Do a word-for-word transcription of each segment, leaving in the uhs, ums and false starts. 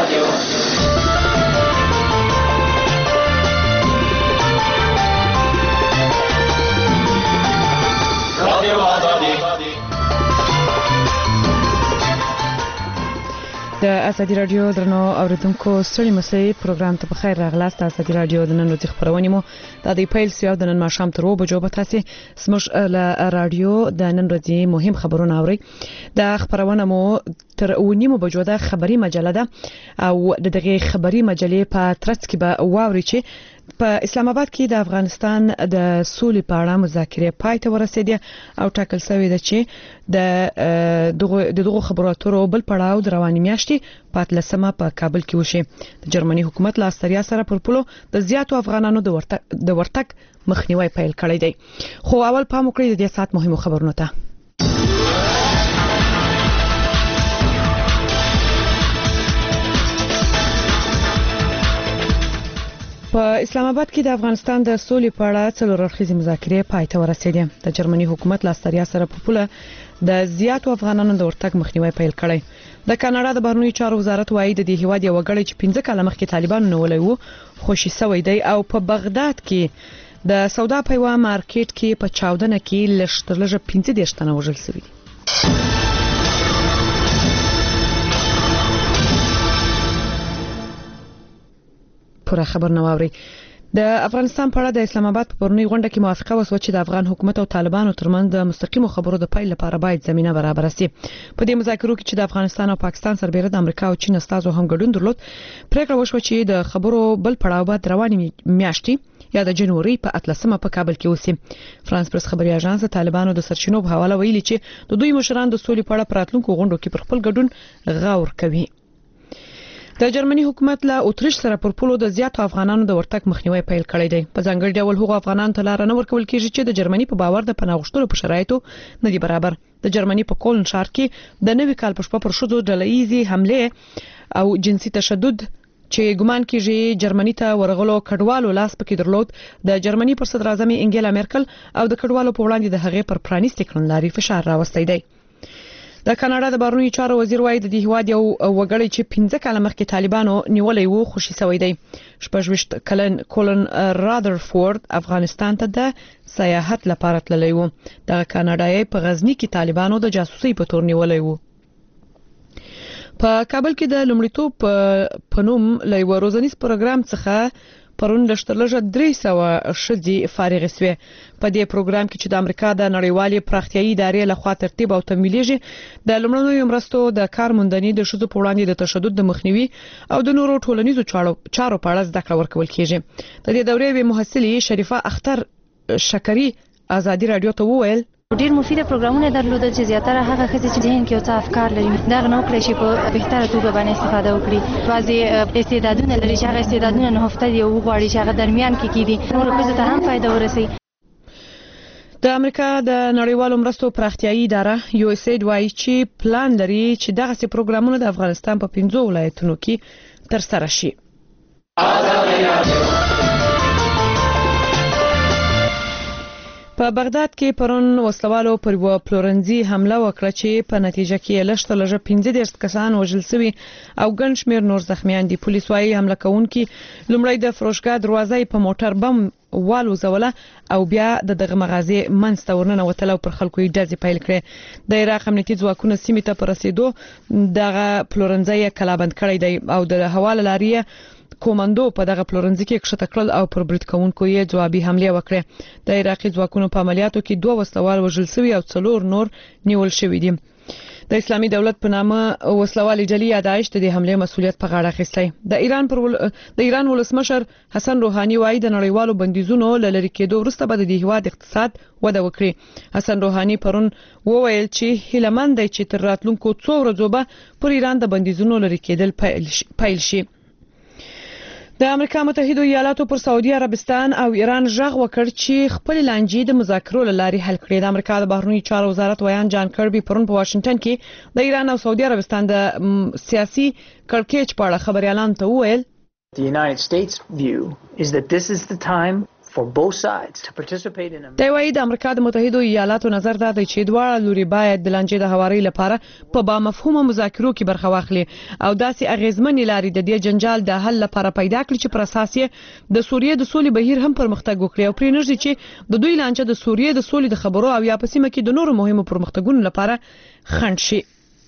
د ازادي رادیو درنو اوریدونکو ستړي مسئ پروګرام ته بخیر راغلاست. ازادي رادیو د نن ورځې خبرونه مو د دې پیل سیاو د نن ماښام تر وبو جو به تاسو سمش له رادیو د نن ورځې مهم خبرونه اوري. د خبرونه مو تر ونیمو بجو د خبري مجله ده او د دغه خبري مجلې په ترڅ کې به واوري چې په اسلام آباد کې د افغانستان د سولې په اړه مذاکرې پای ته ورسېدې او ټاکل شوی دی چې د دغه دغه خبرو اترو بل پړاو د رواني میاشتې په اتلسمه په کابل کې وشي. د جرمني حکومت له استریا سره پر پلو د زیاتو افغانانو د ورتګ د ورتګ مخنیوي پیل کړی دی. خو اول پام وکړئ د دې سات مهمو خبرونو ته. په اسلام آباد کې د افغانستان د سولې په اړه څلور اړخیزې مذاکرې پای ته ورسېدې. د جرمني حکومت له استریا سره په پوله د زیاتو افغانانو د ورتګ مخنیوي پیل کړی. د کاناډا د بهرنیو چارو وزارت وايي د دې هیواد یو غړی چې پنځه کاله مخکې طالبانو نیولې وو خوشي شوی دی او په بغداد کې د سودا پیوا مارکیټ کې په چاودنه کې لشترلږه پنځه دیرش تنه وژل شوي دي. پوره خبر نواوري. د افغانستان په اړه د اسلام آباد په پرونی غونډه کې موافقه وشوه چې د افغان حکومت او طالبانو ترمنځ د مستقیمو خبرو د پیل لپاره باید زمينه برابر شي. په دې مذاکرو کې چې د افغانستان او پاکستان سربېره د امریکا او چین استازو هم ګډون درلود، پریکړه وشوه چې د خبرو بل پړاو بعد رواني میاشتې یا د جنوري په اتلسمه په کابل کې وسی. فرانس پرس خبري اژانس طالبانو د سرچینو په حواله ویلي چې د دوی مشران د سولې په اړه پراتلونکو غونډو کې پر خپل ګډون غور کوي. د جرمني حکومت له اتریش سره پر پلو د زیاتو افغانانو د ورتګ مخنیوي پیل کړی دی. په ځانګړي ډول هغو افغانانو ته لار نه ورکول کیږي چې د جرمني په باور د پناه غوښتلو په شرایطو نه دي برابر. د جرمني په کولن ښار کې د نوي کال په شپه پر شذو ډله‌ایزي حمله او جنسي تشدد چې ګمان کیږي جرمني ته ورغلو کډوالو لاس پکې درلود. د جرمني پر صدر اعظم انګیلا مرکل او د کډوالو په وړاندې د هغې پر پرانیستي کړنلاري فشار راوستي دی. د کاناډا د بهرنیو چارو وزیر وايي د دې هیواد یو وګړی چې پنځه کاله مخکې طالبانو نیولې وو خوشي شوی دی. شپږ کلن کولن رادرفورد افغانستان ته د سیاحت لپاره تللی وو. د کاناډای په غزنی کې طالبانو د جاسوسي په تور نیولې وو. په کابل کې د لومړیتوب په نوم له یو روزنیز پروګرام څخه پرون لشترلږه درې سوه شذي فارغ شوه. په دې پروګرام کې چې د امریکا د نړیوالې پراختیایي ادارې لخوا ترتیب او تمویلېږي د لومړنیو مرستو د کارموندنې د شذو په وړاندې د تشدد د مخنیوي او د نورو ټولنیزو چارو په اړه زده کړه ورکول کیږي. د دې دورې به محصلې شریفه اختر شکری ازادي رادیو ته وویل ډیر مفیده پروګرامونه درلودل چې زیاتره هغه خزې چې ذهن کې او څه افکار لري دا نو کړی شي په بهتره توګه باندې استفاده وکړي. بعضي استعدادونه لري چې هغه استعدادونه نه هفته دی او غواړي چې هغه درمیان کې کیدي نور خزې ته هم فائدہ ورسي. د امریکا د نړیوالو مرستو پراختیایي اداره یو اس اید وايي چې پلان لري چې دغه سي پروګرامونه د افغانستان په پنځو ولایتونو کې تر سره شي. په بغداد کې پرون وسلوالو پر یو پلورنځي حمله وکړه چې په نتیجه کې لشترلږه پنځه دیرش کسان وژل شوي او ګڼ شمېر نور زخمیان دي. پولیس وايي حمله کوونکي لومړی د فروشګاه دروازه په موټر بم والوزوله او بیا د دغه مغازې منځ ته ورننوتل او پر خلکو یې ډزې پیل کړې. د عراق امنیتي ځواکونو سیمې ته پر رسیدو دغه پلورنځي کلابند کړی دی او د حواله لارې کوماندو په دغه پلورنځي کې کښته کړل او پر برید کوونکو یې ځوابي حمله وکړه. د عراقي ځواکونو په عملیاتو کې دوه وسلوال وژل شوي او څلور نور نیول شوي دي. د اسلامي دولت په نامه وسلوالي ډلې یادایش د حمله مسؤلیت په غاړه اخیستی. د ایران پر ول... د ایران ولسمشر حسن روحاني وايي د نړیوالو بندیزونو لری کېدو وروسته به د هیواد اقتصاد وده وکړي. حسن روحاني پرون وویل چې هیلمن دی چې تر راتلونکو څو ورځو به پر ایران د بندیزونو لری کېدل پیل شي. د امریکا متحده ایالاتو پر سعودي عربستان او ایران ژغ وکړ چې خپل لانجې د مذاکرو لاري حل کړي. د امریکا د بهرنیو چارو وزارت ویان جان کربي پرون په واشنگټن کې د ایران او سعودي عربستان د سیاسي کړکېچ په اړه خبريالان ته وویل The United States view is that this is the time for both sides to participate in a د وایي د امریکا د متحده ایالاتو نظر دا دی چې دواړه لوري باید د لانجې د هواري لپاره په با مفهومه مذاکرو کې برخه واخلي او داسې اغیزمنې لارې د دې جنجال د حل لپاره پیدا کړي چې پر اساس یې د سوریې د سولې بهیر هم پرمختګ وکړي او پرې نږدې چې د دوی لانجه د سوریې د سولې د خبرو او یا په سیمه کې د نورو مهمو پرمختګونو لپاره خنډ شي.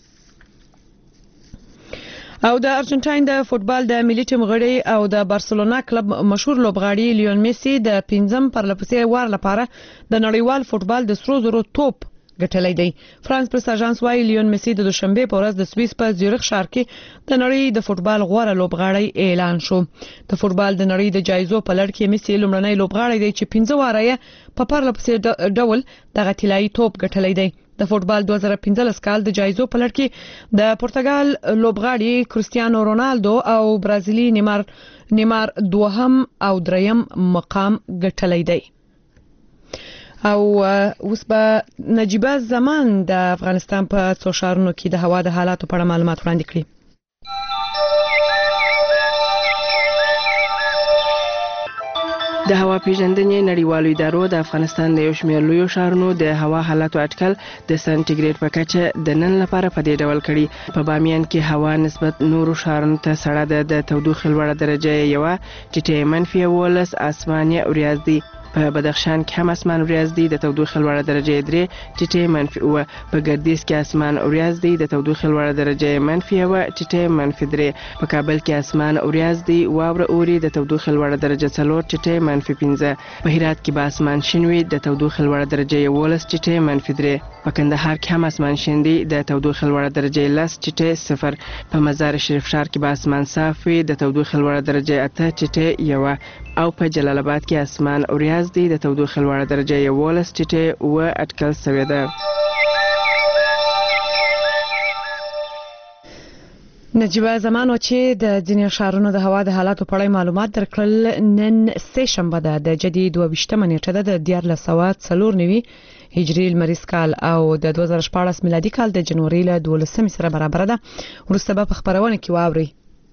او د ارجنټاین د فوتبال د ملي ټیم غړي او د بارسلونا کلب مشهور لوبغاړي لیون میسي د پنځم پرلپسې وار لپاره د نړیوال فوتبال د سرو زرو توپ ګټلې دی. فرانس پریس اژانس وايي لیون میسي د دوشنبه په ورځ د سوئیس په زیورخ ښار کې د نړۍ د فوتبال غوړه لوبغاړی اعلان شو. د فوتبال د نړۍ د جایزو په لړ کې میسي لومړنی لوبغاړی دی چې پنځه واره یې په پرلپسې ډول دغه طلایي توپ ګټلې دی. د فوتبال دوه زره پنځلس کال د جایزو په لړ کې د پرتګال لوبغاړي کریستیانو رونالدو او برازیلي نیمار نیمار دوهم او دریم مقام ګټلې دی. او اوس به نجيبه زمان د افغانستان په څو ښارونو کې د هوا د حالاتو په اړه معلومات وړاندې کړي. د هوا پیژندنې نړیوالو ادارو د افغانستان د یو شمېر لویو ښارونو د هوا حالاتو اټکل د سانټیګریډ په کچه د نن لپاره په دې ډول کړي. په بامیان کې هوا نسبت نورو ښارونو ته سړه ده. د تودوخې لوړه درجه یوه ټیټه منفي اوولس، اسماني وریځ دي. په بدخشان کې هم اسمان وریځ دی. د تودوخې لوړه درجه درې ټیټه منفي اوه. په ګردیز کې اسمان وریځ دی. د تودوخې لوړه درجه منفي اوه ټیټه منفي درې. په کابل کې اسمان وریځ دی. واوره اوري. د تودوخې لوړه درجه څلور ټیټه منفي پنځه. په هرات کې به اسمان شین وي. د تودوخې لوړه درجه یولس ټیټه منفي درې. په کندهار کې هم اسمان شین دی. د تودوخې لوړه درجه لس ټیټه صفر. په مزار شریف ښار کې به اسمان صاف وي. د تودوخې لوړه درجه اته ټیټه یوه. او په جلال آباد کې اسمان وریځ دی. د تودوخې لوړه درجه یولس ټیټه اوه اټکل شوې ده. نجيبه زمان چې د ځینې ښارونو د هوا د حالاتو په اړه معلومات درکړل. نن سه شنبه ده د جدي دوه ویشتمه نیټه ده د دیارلس سوه څلور نوي هجري لمریز کال او د دوه زره شپاړس میلادي کال د جنوري له دولسمې سره برابر ده. وروسته به په خبرونه کې واوري.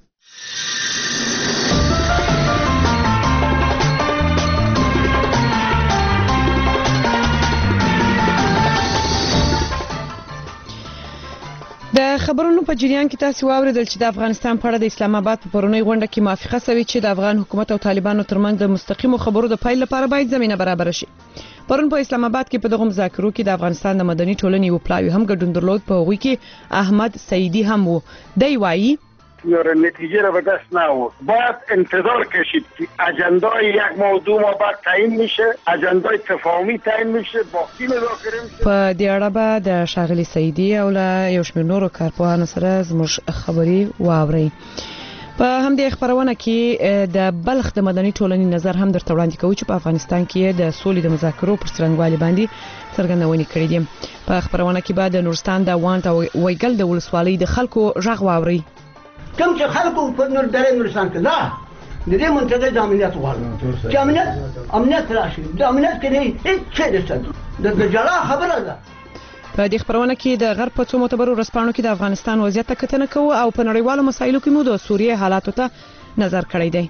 د خبرونو په جریان کې تاسو واوریدل چې د افغانستان په اړه د اسلام آباد په پرونی غونډه کې موافقه شوې چې د افغان حکومت او طالبانو ترمنځ د مستقیمو خبرو د پیل لپاره باید زمينه برابر شي. پرون په اسلام آباد کې په دغه مذاکرو کې د افغانستان د مدني ټولنې یو پلاوی هم ګډون درلود. په هغوی کې احمد سعیدی هم وو. دی وایي یاره نتیجه را به دست نآورد. باید انتظار کشید که اجندای یک موضوع ما بعد تعیین میشه، اجندای تفاهمی تعیین میشه، باقی مذاکره میشه. په دې اړه به د ښاغلي سعیدی او له یو شمېر نورو کارپوهانو سره زموږ خبري واوري. په همدې خبرونه کې د بلخ د مدني ټولنې نظر هم درته وړاندې کوو چې په افغانستان کې د سولې د مذاکرو پر څرنګوالي باندې څرګندونې کړې دي. په خبرونه کې به د نورستان د وانت او ویګل د ولسوالۍ د خلکو غږ واوري. کوم چې خلکو په نور درې نورستان کې لا د دې منطقې د امنیت غواړي چې امنیت امنیت راشي. د امنیت کې هیڅ څه نشته. د جلا خبره ده. په دې خبرونه کې د غرب په څو معتبرو رسپانو کې د افغانستان وضعیت ته کتنه کوو او په نړیوالو مسایلو کې مو د سوریې حالاتو ته نظر کړی دی.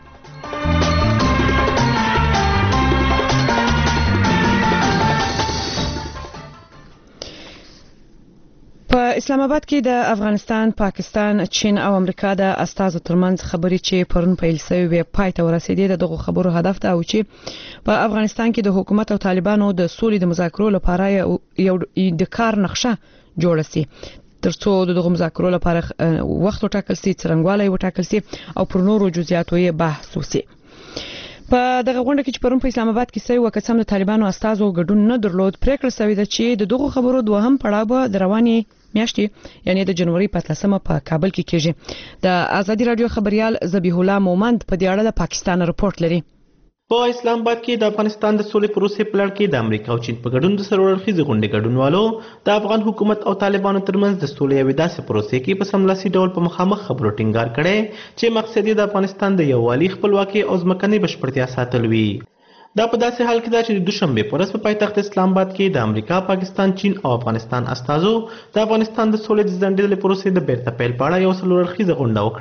په اسلام آباد کې د افغانستان، پاکستان، چین او امریکا د استازو ترمنځ خبرې چې پرون پیل شوې پای ته ورسېدې. دغه خبرو هدف دا و چې په افغانستان کې د حکومت او طالبانو د سولې د مذاکرو لپاره یو د کار نقشه جوړه شي ترڅو دغه مذاکرو لپاره وخت وټاکل شي، څرنګوالی وټاکل شي او پر نورو جزئیاتو یې بحث وشي. په دغه غونډه کې چې پرون په اسلام آباد کې سوي وکڅم د طالبانو استازو ګډون نه درلود. پریکړه شوې ده چې دغه خبرو دوهم پړاو به د رواني میاشتې یعنی د جنوري په اتلسمه په کابل کې کېږي. د ازادي رادیو خبريال ذبیح الله مومند په دې اړه د پاکستان رپورت لري. په اسلام آباد کې د افغانستان د سولې پروسې په لړ کې د امریکا او چین په ګډون د سرور اړخیزې غونډې ګډونوالو د افغان حکومت او طالبانو ترمنځ د سولې یوې داسې پروسې کې په سملاسي ډول په مخامخ خبرو ټینګار کړی چې مقصد یې د افغانستان د یووالي، خپلواکۍ او ځمکنۍ بشپړتیا ساتل وي. دا په داسې حال کې ده چې د دوشنبه په ورځ په پایتخت اسلام آباد کې د امریکا، پاکستان، چین او افغانستان استازو د افغانستان د سولې د ځنډېدلې پروسې د بیرته پیل په اړه یو څلور اړخیزه غونډه وکړه.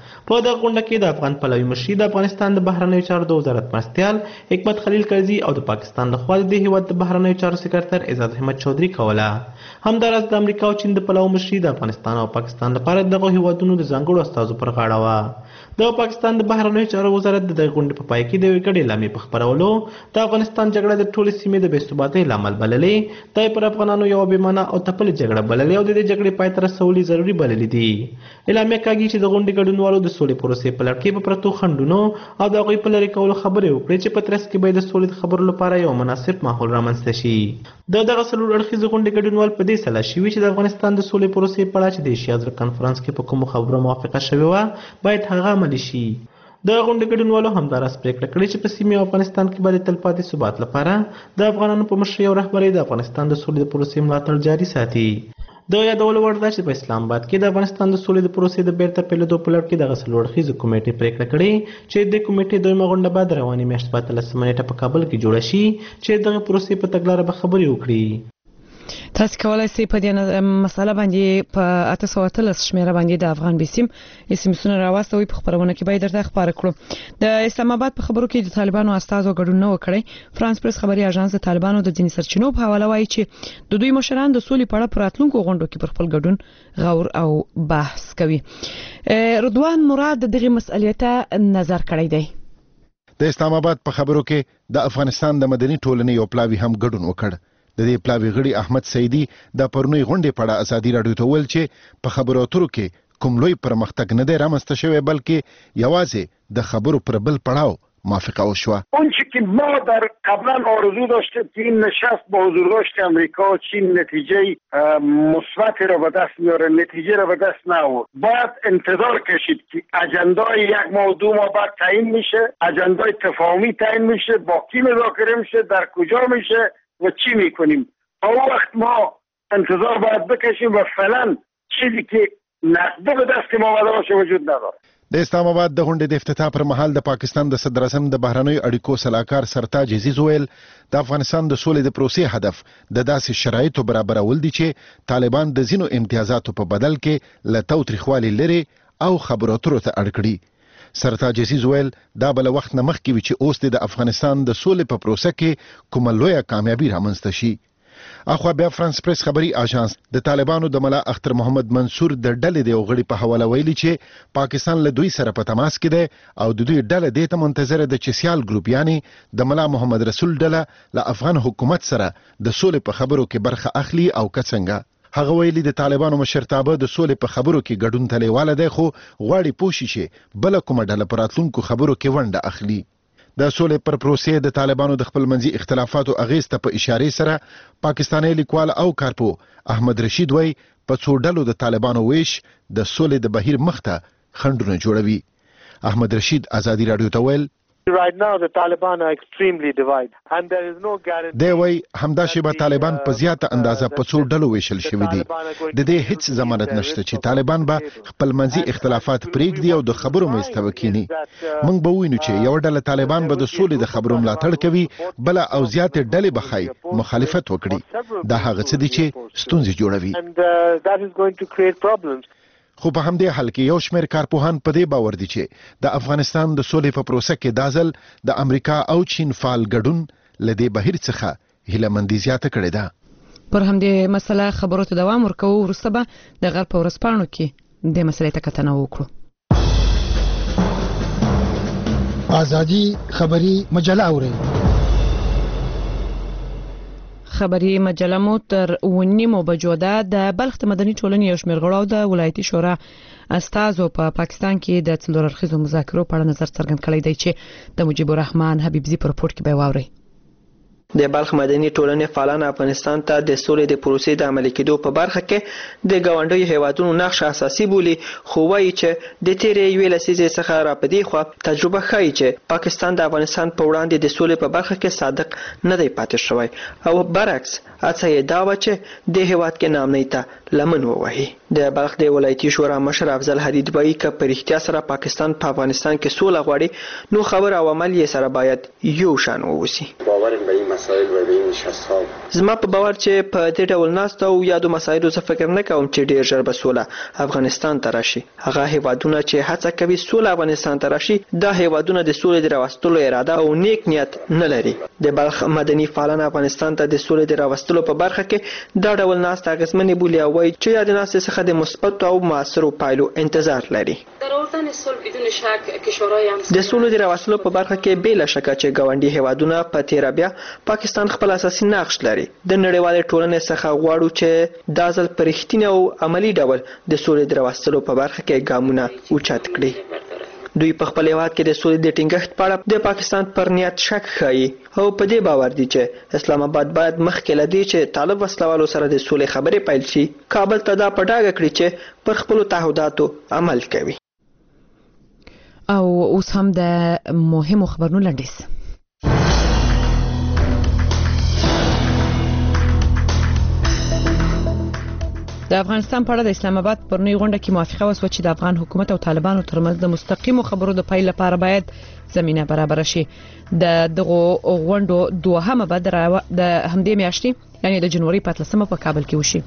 په دغه غونډه کې د افغان پلوي مشر د افغانستان د بهرنیو چارو د وزارت مرستیال حکمت خلیل کرزي او د پاکستان لخوا د هیواد د بهرنیو چارو سکرټر اعزاز احمد چودھری کوله. همداراز د امریکا او چین د پلوي مشر د افغانستان او پاکستان لپاره دغه هیوادونو د ځانګړو استازو پر غاړه وه. د پاکستان د بهرنیو چارو وزارت د دغه غونډې په پای کې د یوې ګډې اعلامیې په خپرولو د افغانستان جګړه د ټولې سیمې د بې ثباتۍ لامل بللې، دا یې پر افغانانو یوه بې معنا او تپلې جګړه بللې او د دې جګړې پای ته رسول یې ضروري بللي دي. اعلامیه کاږي چې د غونډې ګډونوالو د سولې پروسې په لړ کې په پرتو خنډونو او د هغوی په لرې کولو خبرې وکړې چې په ترڅ کې به د سولې د خبرو لپاره یو مناسب ماحول رامنځته شي. د دغه څلور اړخیزې غونډې ګډونوال په دې سلا شوي چې د افغانستان د سولې پروسې په اړه چې د ایشیا زړه کنفرانس کې په کومو خبرو موافقه شوې وه باید هغه عملي شي. د غونډې ګډونوالو همداراز پرېکړه کړې چې په سیمې او افغانستان کې به د تلپاتې ثبات لپاره د افغانانو په مشرۍ او رهبرۍ د افغانستان د سولې د پروسې ملاتړ جاري ساتي. د یادولو وړ ده چې په اسلام آباد کې د افغانستان د سولې د پروسې د بیرته پیلېدو په لړ کې دغه څلور اړخیزې کمیټې پرېکړه کړې چې د کمیټې دویمه غونډه به د روانې میاشتې په اتلسمه نیټه په کابل کې جوړه شي چې دغه پروسې په تګلاره به خبرې وکړي. تاسو کولای شئ په دې مسله باندې په اته سوه اتلس شمیره باندې د افغان بیسیم اسمسونه راوستوي. په خبرونه کې به درته خبره کړو. د اسلام آباد په خبرو کې د طالبانو استازو ګډون نه وکړي. فرانس پریس خبري اژانس د طالبانو د ځینې سرچینو په حواله وایي چې د دوی مشران د سولې په اړه په راتلونکو غونډو کې پر خپل ګډون غور او بحث کوي. رضوان مراد دغه مسئلې ته نظر کړی دی. د اسلام آباد په خبرو کې د افغانستان د مدني ټولنې یو پلاوی هم ګډون وکړ. د دې پلاوی غړي احمد سیدی د پرونی غونډې په اړه ازادي راډیو ته ویل چې په خبرو اترو کې کوم لوی پرمختګ نه دی رامنځته شوی بلکې یوازې د خبرو پر بل پړاو موافقه وشوه. اونچه که ما در قبلا آرزو داشتیم که این نشست با حضور داشت امریکا و چین نتیجه مثبت را به دست میاره، نتیجه را به دست نآورد. باید انتظار کشید که اجندای یک ماه دو ماه بعد تعیین میشه، اجندای تفاهمی تعیین میشه، با کی مذاکره میشه، در کجا میشه و چی میکنیم. تا وقت ما انتظار باید بکشیم و فعلا چیزی که نقده به دست ما آمده باشه وجود نداره. د اسلام آباد د غونډې د افتتاح پر مهال د پاکستان د صدر اعظم د بهرنیو اړیکو سلاکار سرتاج عزیز ویل د افغانستان د سولې د پروسې هدف د داسې شرایطو برابرول دي چې طالبان د ځینو امتیازاتو په بدل کې له تاوتریخوالي لري او خبرو اترو ته اړ کړي. سرتاج عزیز ویل دا بل وخت نه مخکې وي چې اوس د افغانستان د سولې په پروسه کې کومه لویه کامیابي رامنځته شي. اخوا بیا فرانس پریس خبري اژانس د طالبانو د ملا اختر محمد منصور د ډلې د غړي په حواله ویلي چې پاکستان له دوی سره په تماس کې دی او د دوی ډله د ته منتظر د چسیال ګروپ یعنی د ملا محمد رسول ډله له افغان حکومت سره د سولې په خبرو کې برخه اخلي او کڅنګه. هغه ویلي د طالبانو مشرتابه د سولې په خبرو کې ګډون ته لیواله دی خو غواړي پوښي چې بل کومه ډله پر راتلونکو خبرو کې ونډه اخلي. د سولې پر پروسې د طالبانو د خپل منځي اختلافاتو اغیز ته په اشاره سره پاکستاني لیکوال او کارپو احمد رشید وای په څو ډلو د طالبانو ویش د سولې د بهیر مخته خنډونه جوړوي. احمد رشید ازادي راډیو ته ویل Right now the Taliban are extremely divided and there is no guarantee. دی وای همدا شی به طالبان په زیاته اندازه په څو ډلو ویشل شوی دي. د دې هیڅ ضمانت نشته چې طالبان به خپل منځي اختلافات پرېږدي او د خبرو مېز ته وکینی. موږ به وینو چې یو ډله طالبان به د سولې د خبرو ملاتړ کوي بل او زیاتې ډلې به خای مخالفت وکړي. دا هغه څه دي چې ستونزې جوړوي. And uh, that is going to create problems. خو په همدې حال کې یو شمېر کارپوهان په دې باور دي چې د افغانستان د سولې په پروسه کې دا ځل د امریکا او چین فعال ګډون له دې بهیر څخه هیلهمندي زیاته کړې ده. پر همدې مسله خبرو ته دوام ورکوو. وروسته به د غرب په ورځپاڼو کې دې مسلې ته کتنه وکړو. ازادي خبري مجله اوري. خبري مجله مو تر ونیمو بجو ده د بلخ مدني ټولنې یو شمېر غړو د ولایتي شورا استازو په پا پاکستان کې د څلور اړخیزو مذاکرو په اړه نظر څرګند کړی دی چې د مجيب الرحمن حبیبزي په رپورت کې به واوري. د بلخ مدني ټولنې فعالان افغانستان ته د سولې د پروسې د عملي کېدو په برخه کې د ګاونډیو هیوادونو نقش اساسي بولي خو وایي چې د تیرې یوې لسیزې څخه را پدې خو تجربه ښیي چې پاکستان د افغانستان په وړاندې د سولې په برخه کې صادق نه دی پاتې شوی او برعکس هڅه یې دا و چې د هیواد کې نامنۍ ته لمن ووهي. د بلخ د ولایتي شورا مشر افضل حدید وایي که په رښتیا سره پاکستان په افغانستان کې سوله غواړي نو خبر او عمل یې سره باید یو شان ووسی. باور به این مسائل و به این شخص زما په باور چې په دې ډول ناست او یادو مسایلو څه فکر نه کوم چې ډیر ژر به سوله افغانستان ته راشي. هغه هیوادونه چې هڅه کوي سوله افغانستان ته راشي دا هیوادونه د سولې د راوستلو اراده او نیک نیت نه لري. د بلخ مدني فعالان افغانستان ته د سولې د راوستلو په برخه کې دا ډول ناست اغیزمنې بولي او وایي چې یاد ناست څخه د مثبت او موثرو پایلو انتظار لري. د سولې د راوستلو په برخه کې بې له شکه چې ګاونډي هیوادونه په تیره بیا پاکستان خپل اساسي نقش لري. د نړیوالې ټولنې څخه غواړو چې دا ځل په رښتینې او عملي ډول د سولې د راوستلو په برخه کې ګامونه اوچت کړي. دوی په خپل هیواد کې د سولې د ټینګښت په اړه د پاکستان پر نیت شک ښيي او په دې باور دي چې اسلام آباد باید مخکې له دې چې طالب وسلوالو سره د سولې خبرې پیل شي کابل ته دا په ډاګه کړي چې پر خپلو تعهداتو عمل کوي. او اوس هم د مهمو خبرونو لنډیز. د افغانستان په اړه د اسلام آباد پرونی غونډه کې موافقه وشوه چې د افغان حکومت او طالبانو ترمنځ د مستقیمو خبرو د پیل لپاره باید زمينه برابر شي. د دغه غونډو دوهمه به د همدې میاشتې یعنی د جنوري په اتلسمه په کابل کې وشي.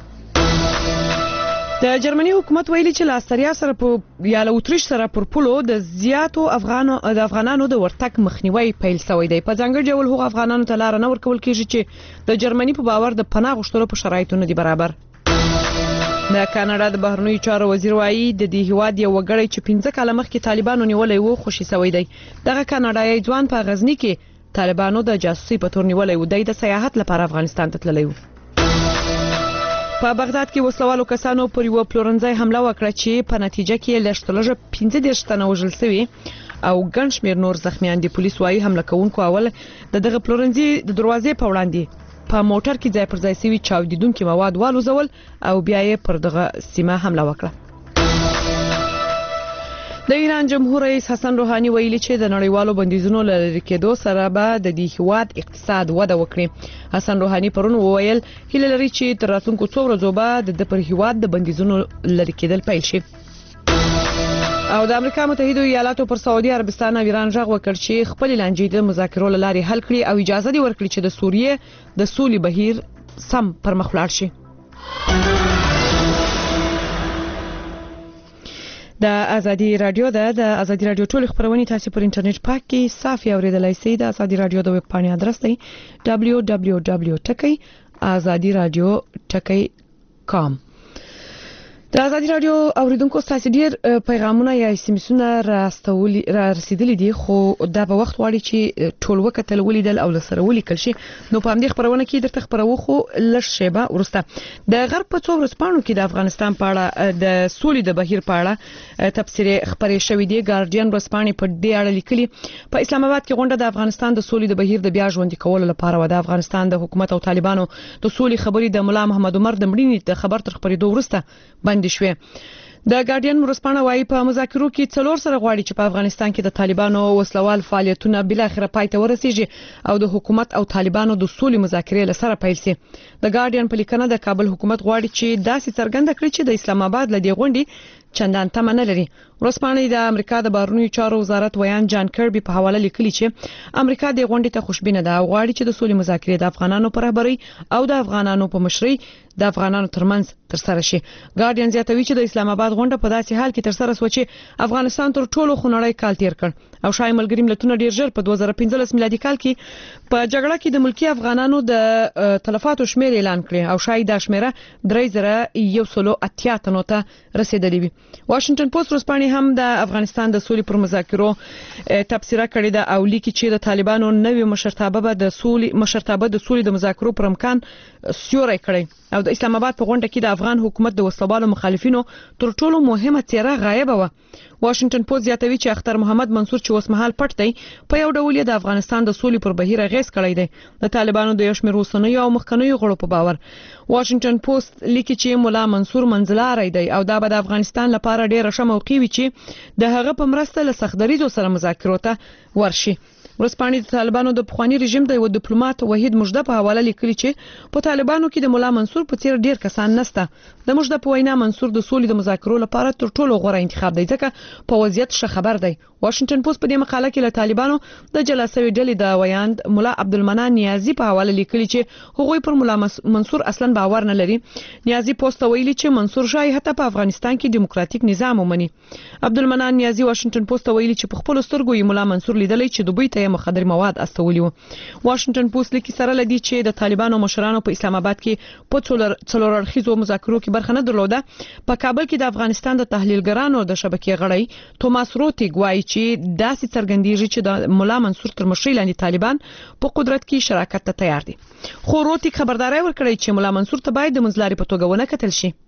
د جرمني حکومت ویلي چې له استریا سره په یا له اتریش سره پر پولو د زیاتو افغانو د افغانانو د ورتګ مخنیوي پیل شوی دی. په ځانګړي ډول هغو افغانانو ته لار نه ورکول کیږي چې د جرمني په باور د پناه غوښتلو په شرایطو نه دي برابر. د کاناډا د بهرنیو چارو وزیر وایي د دې هیواد یو وګړی چې پنځه کاله مخکې طالبانو نیولې وو خوشي شوی دی. دغه کاناډایي ځوان په غزنی کې طالبانو د جاسوسي په تور نیولې و د سیاحت لپاره افغانستان ته تللی و. په بغداد کې وسلوالو کسانو پر یو پلورنځي حمله وکړه چې په نتیجه کې لږترلږه پنځه دېرش تنه وژل شوي او ګڼ شمېر نور زخمیان دي. پولیس وایي حمله کوونکو اول د دغه پلورنځي د دروازې په وړاندې په موټر کې ځای پر ځای سوي چاودیدونکي مواد والوزول او بیا یې پر دغه سیمه حمله وکړه. د ایران جمهور رئیس حسن روحاني ویلي چې د نړیوالو بندیزونو لری کېدو سره به د دې هیواد اقتصاد وده وکړي. حسن روحاني پرون وویل هیله لري چې تر راتلونکو څو ورځو به د پر هیواد د بندیزونو لری کېدل پیل شي. او د امریکا متحده ایالاتو پر سعودي عربستان او ایران ژغ وکړ چې خپل لانجې د مذاکرو لاري حل کړي او اجازه دی ورکړي چې د سوریه د سولې بهیر سم پر مخ لاړ شي. د ازادي رادیو د د ازادي رادیو ټول خبرونه تاسو پر انټرنیټ پاک کې صافي اوریدلای شئ. د ازادي رادیو د ویب پاڼې ادرس دی دبلیو دبلیو دبلیو ټکی ازادي رادیو ټکی کام. د ازادي رادیو اوریدونکو تاسو ډیر پیغامونه یا اسمسونه راستولي را رسیدلي دي خو دا په وخت غواړي چې ټول وکټل ولیدل او لسره ولیکل شي. نو په همدې خبرونه کې درته خبرو خو لږ شیبه ورسته د غرب په څو ورځپاڼو کې د افغانستان په اړه د سولې د بهیر په اړه تفسیر خبرې شوې دي. ګارډین ورځپاڼې په دې اړه لیکلي په اسلام آباد کې غونډه د افغانستان د سولې د بهیر د بیا ژوندۍ کولو لپاره و. د افغانستان د حکومت او طالبانو د سولې خبرې د مولا محمد عمر د مړینې د خبر تر خبرېدو وروسته باندې شوه. د ګارډین ورځپاڼه وايي په مذاکرو کې څلور سره غواړي چې په افغانستان کې د طالبانو وسلوال فعالیتونه بل اخر پای ته ورسیږي او د حکومت او طالبانو د سولې مذاکرې لسره پیل شي. د ګارډین په لیکنه د کابل حکومت غواړي چې داسې څرګنده کړي چې د اسلام آباد لدی غونډې چندان تمه نه لري. ورځپاڼې د امریکا د بهرنیو چارو وزارت ویان جان کربي په حواله لیکلي چې امریکا د غونډې ته خوشبینه ده او غواړي چې د سولې مذاکرې د افغانانو په رهبرۍ او د افغانانو په مشرۍ د افغانانو ترمنځ تر سره شي. ګارډین زیاتوي چې د اسلام آباد غونډه په داسې حال کې تر سره شوه چې افغانستان تر ټولو خونړی کال تیر کړ او شای ملګری ملتونه ډیر ژر په دوه زره پنځلس میلادي کال کې په جګړه کې د ملکی افغانانو د تلفاتو شمیر اعلان کړ او شای د شمیره درې زره یو سلو اتیا تنو ته رسیدلی وي. واشنگټن پوسټ ورځپاڼې هم د افغانستان د سولې پر مذاکرو تبصره کړې ده او لیکي چې د طالبانو نوې مشرتابه به د سولې مشرتابه د سولې د مذاکرو پر امکان سیوري کړي او د اسلام آباد په غونډه کې د افغان حکومت د وسلوالو مخالفینو تر ټولو مهمه څیره غایبه و. واشنگټن پوسټ زیاتوي چې اختر محمد منصور چې اوس مهال پټ دی په یو ډول د افغانستان د سولې پر بهیر غیس کړی دی د طالبانو د یو شمېر اوسنیو او مخکنیو غړو په باور. واشنگټن پوسټ لیکي چې مولا منصور منځلاری دی او دا به د افغانستان لپاره ډېر ښه موقع وي چې د هغه په مرسته له سختدریزو سره مذاکرو ته ورشي. ورسپانې د طالبانو د پخوانی رژیم د یو ډیپلوماټ وحید مجده په حواله لیکلي چې په طالبانو کې د مولا منصور په څیر ډیر کسان نشته. د مجده په وینا منصور د سولې د مذاکرو لپاره تر ټولو غوره انتخاب دی ځکه په وضعیت ښه خبر دی. واشنگټن پوسټ په دې مقاله کې له طالبانو د جلسوي ډلې د ویاند مولا عبدالمنان نیازي په حواله لیکلي چې هغوی پر مولا منصور اصلا باور نه لري. نیازي پوسټ ویلي چې منصور شای حتی په افغانستان کې دیموکراتیک نظام ومني. عبدالمنان نیازي واشنگټن پوسټ ویلي چې په خپل سترګو یې مولا منصور لیدلی چې دوی ته مخدر مواد استولي وو. واشنگټن پوسټ لیکي سره لدی چې د طالبانو مشرانو په اسلام آباد کې په څلور اړخیزو مذاکرو کې برخه نه درلوده. په کابل کې د افغانستان د تحلیلګرانو د شبکې غړی توماس روتیګ وایي چې داسې څرګندېږي چې د مولا منصور تر مشرۍ لاندې طالبان په قدرت کې شراکت ته تیار دي. خو روتیګ خبرداري ورکړې چې مولا منصور ته باید د منځلاري په توګه ونه کتل شي.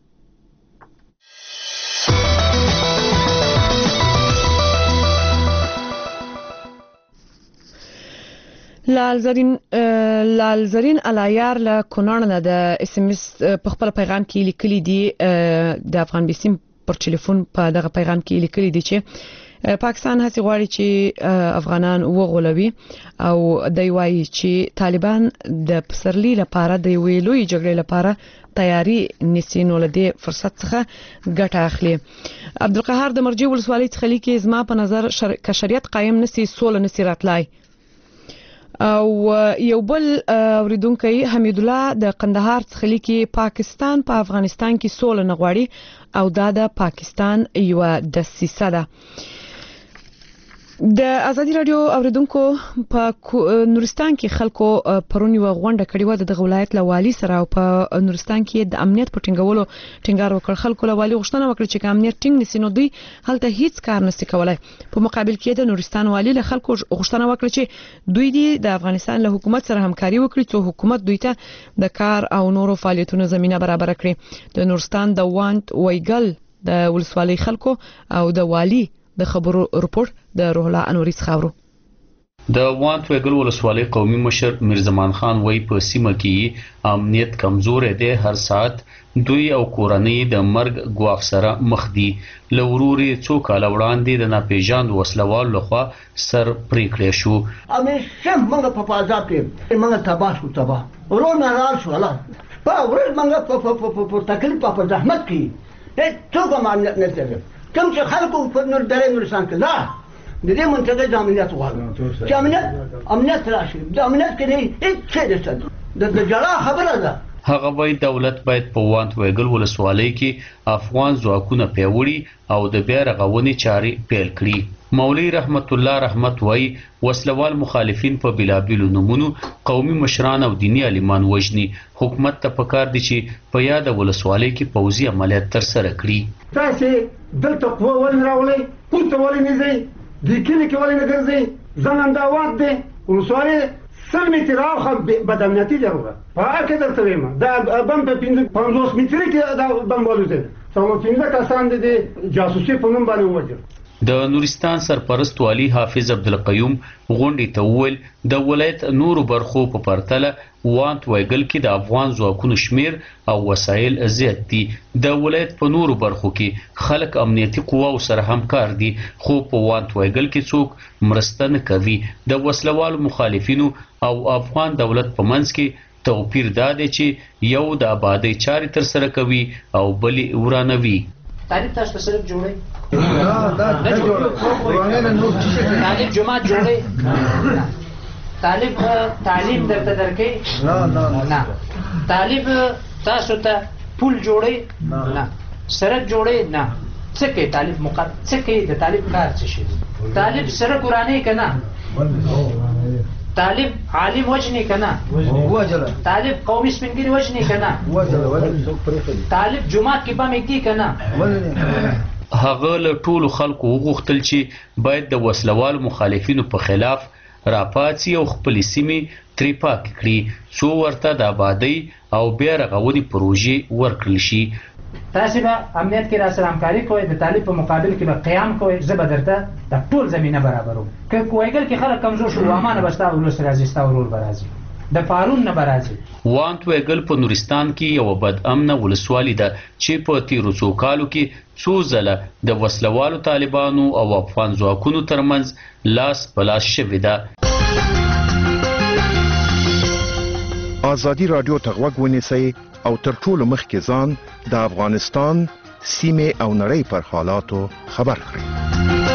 لالزرین لالزرین علایار له کونړ نه د اس ام اس په خپل پیغام کې لیکلي دي د افغان بیسیم پر ټلیفون په دغه پیغام کې لیکلي دي چې پاکستان هڅه غواړي چې افغانان وغولوي او دوی وایي چې طالبان د پسرلی لپاره د ویلوي جګړې لپاره تیاری نیسي نو له دې فرصت څخه ګټه اخلي. عبدالقهار د مرجع ولسوالۍ څخه لیکي زما په نظر ک شریعت قائم نسی سول نسی راتلای. او یو بل اوریدونکو حمید الله د قندهار څخه لیکي پاکستان په پا افغانستان کې سول نه غواړي او دا د پاکستان یو دسیسه ده. د ازادي رادیو اوریدونکو په نورستان کې خلکو پرون یو غونډه کړې و د ولایت لوالي سره او په نورستان کې د امنیت په ټینګولو ټینګار وکړ. خلکو لوالي غوښتنه وکړه چې امنیت ټینګ نسی نو دوی هلته هیڅ کار نشي کولای. په مقابل کې د نورستان والی له خلکو غوښتنه وکړه چې دوی د افغانستان له حکومت سره همکاري وکړي څو حکومت دوی ته د کار او نورو فعالیتونو زمينه برابر کړي. د نورستان د وانت ویګل د ولسوالۍ خلکو او د والی د خبرو رپورت د روح الله انوري خاورو. د وانت ویګل ولسوالۍ قومي مشر میرزمان خان وای په سیمه کې امنیت کمزور دی. هر سات دوی او کورنۍ د مرګ ګواښ سره مخ دي. لوروري څو کال وړاندې د ناپېژاند وسلوال لخوا سر پرې کړی شو. همیشه موږ په فضا کې موږ تباه شو تباه ورونه رال شو الله په ورځ موږ په تکلیف په زحمت کې هیڅ څوک امنیت نه لري. کوم چې خلکو په نور درې نورستان کې لا د دې منطقې د امنیت غواړي چې امنیت امنیت راشي. د امنیت کې نه هیڅ څه نشته. د جلا خبره ده. هغه وای دولت باید په وانت ویګل ولسوالۍ کې افغان ځواکونه پیوړي او د بیا رغونې چارې پیل کړي. مولوی رحمت الله رحمت وای وسلوال مخالفین په بلابلو نمونو قومي مشران او دینی عالمان وژني. حکومت ته پکار دي چې په یاد ولسوالۍ کې پوځي عملیات تر سره کړي. تاسو دلته قوه ول راولي پورته ولې نه ځي د کلی کې ولې نه ګرځي زمنداوات دي ولسوالۍ سل متر راخه بدامنیتي ضروره په هر کې درته وایم دا بم په پنځوس متر کې دا بم ولوځي څو څنګه کسان دي جاسوسي په نوم باندې وځي. د نورستان سرپرست والی حافظ عبدالقیوم غونډې ته وویل د ولایت نورو برخو په پرتله وانت ویګل کې د افغان ځواکونو شمیر او وسایل زیات دي. د ولایت په نورو برخو کې خلک امنیتي قواو سره همکار دي خو په وانت ویګل کې څوک مرسته نه کوي. د وسلوالو مخالفینو او افغان دولت په منځ کې توپیر دا دی چې یو د آبادی چارې تر سره کوي او بلې ورانوي. تعلیم تاسو ته سره جوړي نه جوړي تعلیم جماعت جوړي تعلیم تعلیم درته درکې نه نه تعلیم تاسو ته پول جوړي نه سړک جوړي نه څه کې تعلیم مقرر څه کې د تعلیم کار څه شي. تعلیم سره قرآنی کنه تعلیم عالم وجنی کنه تعلیم قومي سپنګری وجنی کنه تعلیم جماعت کې به مګي کنه. هغه له ټولو خلکو وغوښتل چې باید د وسلوال مخالفینو په خلاف راپاتسي او خپل سیمې ترې پاک کړي څو ورته د آبادی او بیا رغونې پروژې ورکړل شي. تاسو به امنیت کې را سره همکاري کوئ د طالب په مقابل کې به قیام کوئ زه به درته د ټول زمینه برابروم. که کویګل کې خلک کمزور شو وامانه به ستا ولس راځي ستا ورور به راځي د پارون نه به راځي. وانت ویګل په نورستان کې یو بد امنه ولسوالي ده چې په تیرو څو کالو کې څو ځله د وسلوالو طالبانو او افغان ځواکونو ترمنځ لاس په لاس شوې ده. ازادي رادیو ته غوږ ونیسئ او تر ټولو مخکې ځان د افغانستان سیمه او نړۍ پر حالاتو خبر کړئ.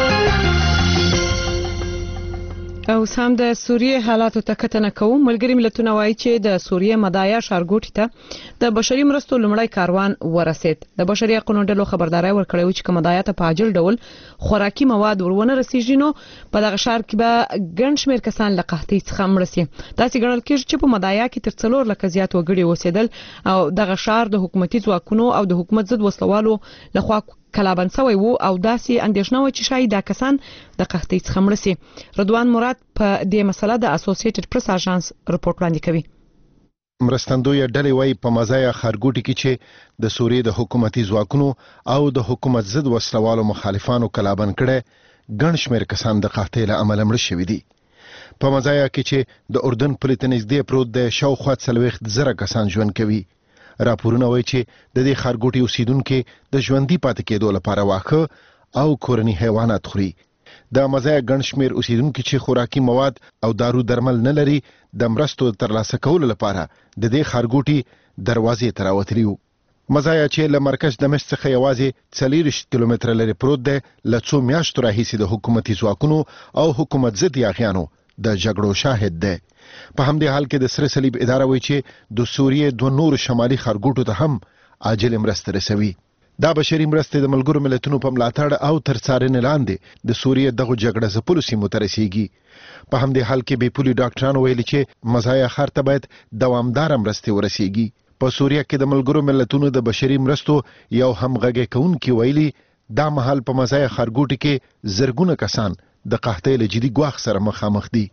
او سم د سوریه حالاتو ته کتنه کوم. ملګری ملتونه وایي چې د سوریه مدایا ښارګوټي ته د بشري مرستو لومړی کاروان ورسید. د بشري حقوقو ډلو خبرداري ورکړې و چې مدایا ته په عاجل ډول خوراکي مواد ورونه رسیږي نو په دغه ښار کې به ګڼ شمېر کسان له قحطۍ څخه مړ شي. داسې ګڼل کېږي چې په مدایا کې تر څلور لکه زیات وګړي اوسېدل او دغه ښار د حکومتي ځواکونو او د حکومت ضد وسلوالو لخوا کلابند شوی وو او داسې اندېښنه و چې شاید دا کسان د قحطۍ څخه مړ شي. رضوان مراد په دې مسله د اسوسییټډ پریس اژانس رپورټ وړاندې کوي. مرستندوی ډلې وایي په مزایا خارګوټي کې چې د سوریې د حکومتي ځواکونو او د حکومت ضد وسلوالو مخالفانو کلابند کړي ګڼ شمېر کسان د قحطۍ له امله مړ شوي دي. په مزایا کې چې د اردن پولې ته نږدې پروت دی شاوخوا څلوېښت زره کسان ژوند کوي. راپورونه وایي چې د دې خارګوټي اوسیدونکو د ژوندۍ پاتې کېدو لپاره واښه او کورني حیوانات خوري. د مزایا ګڼ شمېر اوسیدونکو چې خوراکي مواد او دارو درمل نه لري د مرستو ترلاسه کولو لپاره د دې خارګوټي دروازې ته راوتلي وو. مزایا چې له مرکز دمشق څخه یوازې څلوېښت کیلومتره لرې پروت دی له څو میاشتو راهیسې د حکومتي ځواکونو او حکومت ضد یاغیانو د جګړو شاهد دی. په همدې حال کې د سره صلیب اداره وایي چې د سوریې دوه نور شمالي خارګوټو ته هم عاجل مرسته رسوي. دا بشري مرستې د ملګرو ملتونو په ملاتړ او تر څارنې لاندې د سوریې دغه جګړه ځپلو سیمو ته رسیږي. په همدې حال کې بې پولي ډاکټرانو ویلي چې مزایا ښار ته باید دوامداره مرستې ورسیږي. په سوریه کې د ملګرو ملتونو د بشري مرستو یو همغږي کوونکی ویلي دا مهال په مزایا خارګوټي کې زرګونه کسان د قحطۍ له جدي ګواښ سره مخامخ دي.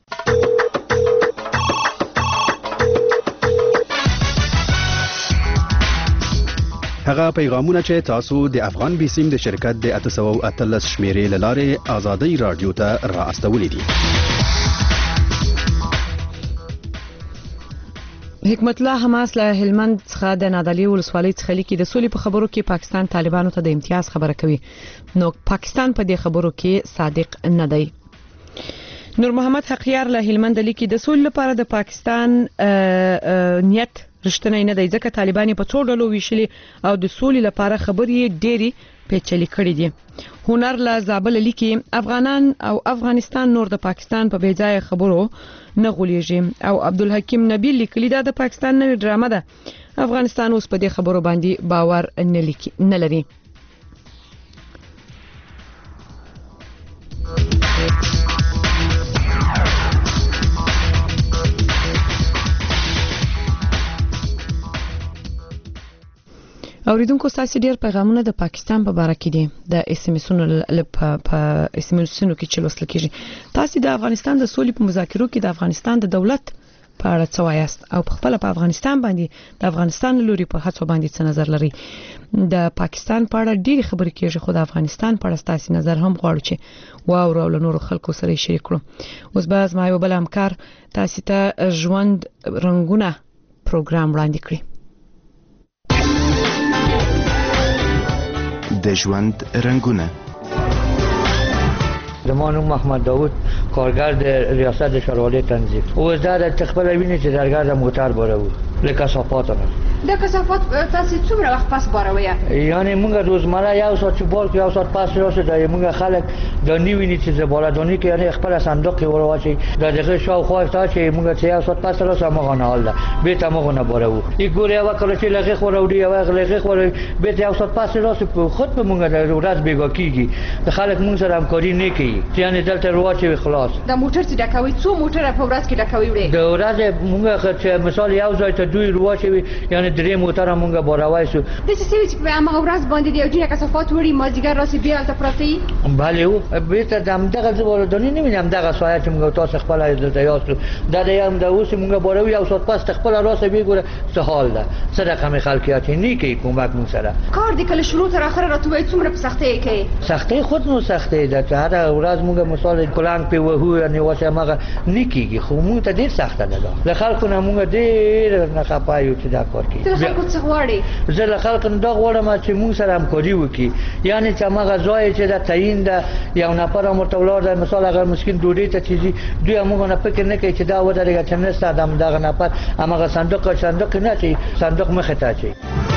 هغه پیغامونه چې تاسو د افغان بیسیم د شرکت د اته سوه او اتلس شمیرې له لارې ازادي رادیو ته را استولې دي. حکمت الله حماس له هلمند څخه د نادعلي ولسوالۍ څخه لیکي د سولې په خبرو کې پاکستان طالبانو ته د امتیاز خبره کوي نو پاکستان په دې خبرو کې صادق نه دی. نور محمد حقیار له هلمند لیکي د سولې لپاره د پاکستان نیت رښتینی نه دی ځکه طالبان په څو ډلو ویشلي او د سولې لپاره خبرې ډېری پیچلې کړې دي. هنر له زابل لیکي افغانان او افغانستان نور د پاکستان په بې ځای خبرو نه غولېږي او عبدالحکیم نبی لیکلی دا د پاکستان نوې ډرامه ده. افغانستان اوس په دې خبرو باندې باور نه لري. اوریدونکو تاسو ډیر پیغامونه د پاکستان په اړه کې دي د اس ام اسونو په اس ام اسونو کې چې لوستل کیږي. تاسو د افغانستان د سولې په مذاکرو کې د افغانستان د دولت په اړه څه وایاست او په خپل په افغانستان باندې د افغانستان لوري په هڅو باندې څه نظر لري؟ د پاکستان په اړه ډېری خبرې کیږي خو د افغانستان په اړه تاسو نظر هم غواړو چې واورو له نورو خلکو سره شریک کړو. اوس به زما یو بل همکار تاسو ته ژوند رنگونه پروګرام وړاندې کړي. د ژوند رنگونه زمان محمد داوود کارگر در ریاست شورای تنظیم او زده تخبر ویني چې درګر موټر باره و لکه صفات د کثافات تاسو څومره وخت پس باروي؟ یعنی موږ روزمره یو ساعت چې بار یو ساعت پس راشه دا موږ خلک د نیویني چې زباله دونی کې یعنی خپل صندوق ورواچي د دغه شاو خو تا چې موږ چې یو ساعت پس راشه موږ نه حل به ته موږ نه بارو ای ګوري یو کله چې لغه خو وروډي یو لغه خو به ته یو ساعت پس راشه خود به موږ د ورځ بیګا کیږي د خلک موږ سره همکاري نه کوي یعنی دلته رواچي خلاص د موټر چې ډکوي څو موټر په ورځ کې ډکوي وړي د ورځ موږ چې مثال یو ځای ته دوی رواچي یعنی درې موټر موږ باروي شو د څه چې په هغه ورځ باندې د یو ډیر کثافات وړي مازیګر راسي بیا تل پراتی bale او به ته دم دغه زبر دونی نمیدم دغه سایه چې موږ تاسو خپل د یاستو دا د یم د اوس موږ باروي او سات پاس خپل راسه بیګوره څه حال ده څه رقم خلکیات نه کوي کومک مون سره کار د کله شروع تر اخره راتوي څومره په سختۍ کوي سختۍ خود نو سختۍ ده چې هر ورځ موږ مثال کلان په وهو یعنی واشه مغه نکیږي خو موږ ته ډیر سخته ده له خلکو نه موږ ډیر نه خپایو چې دا کار کوي ته خلکو څه غواړي؟ زه له خلکو نه دا غواړم چې موږ سره همکاري وکړي، یعنی چې هغه ځای چې د تعیین ده یو نفر هم ورته ولاړ دی، مثال اگر مسکین ډوډۍ ته چیزي دوی همغه نه فکر نه کوي چې دا ودرېږه چې نسته ادم دغه نفر همغه صندوق صندوق نه چې صندوق مخې ته اچوي.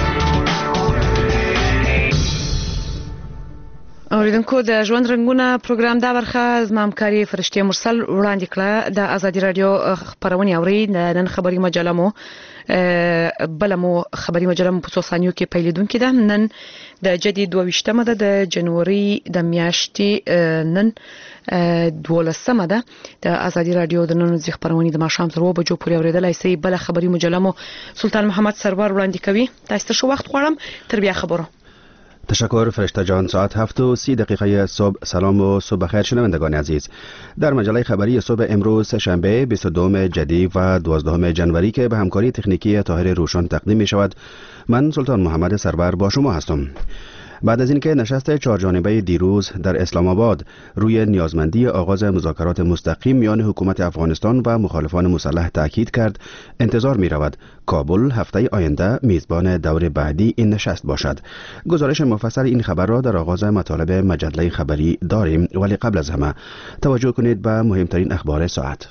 اوریدونکو د ژوند رنگونه پروګرام دا برخه زما همکاري فرشته مرسل وړاندې کړه. د ازادي رادیو خبرونه اوري. نن خبري مجله مو بل مو خبري مجله مو په څو ثانیو کې پیلیدونکې ده. نن د جدي دوه ویشتمه ده د جنوري د میاشتې، نن دولسمه ده. د ازادي رادیو د نن ځخ خبرونه د ماښام تر و بجو پورې اوریدلای سي. بل خبري مجله مو سلطان محمد سرور وړاندې کوي. تاسو ته شو وخت غواړم تر بیا خبرو. تشکر فرشته جان. ساعت هفت و سی دقیقه صبح. سلام و صبح بخیر شنوندگان عزیز. در مجله خبری صبح امروز شنبه بیست و دوم جدی و دوازدهم جنوری که به همکاری تکنیکی طاهر روشن تقدیم می شود، من سلطان محمد سرور با شما هستم. بعد از اینکه نشست چهارجانبه دیروز در اسلام آباد روی نیازمندی آغاز مذاکرات مستقیم میان حکومت افغانستان و مخالفان مسلح تاکید کرد، انتظار می رود کابل هفته آینده میزبان دور بعدی این نشست باشد. گزارش مفصل این خبر را در آغاز مطالب مجله خبری داریم، ولی قبل از همه توجه کنید به مهمترین اخبار ساعت.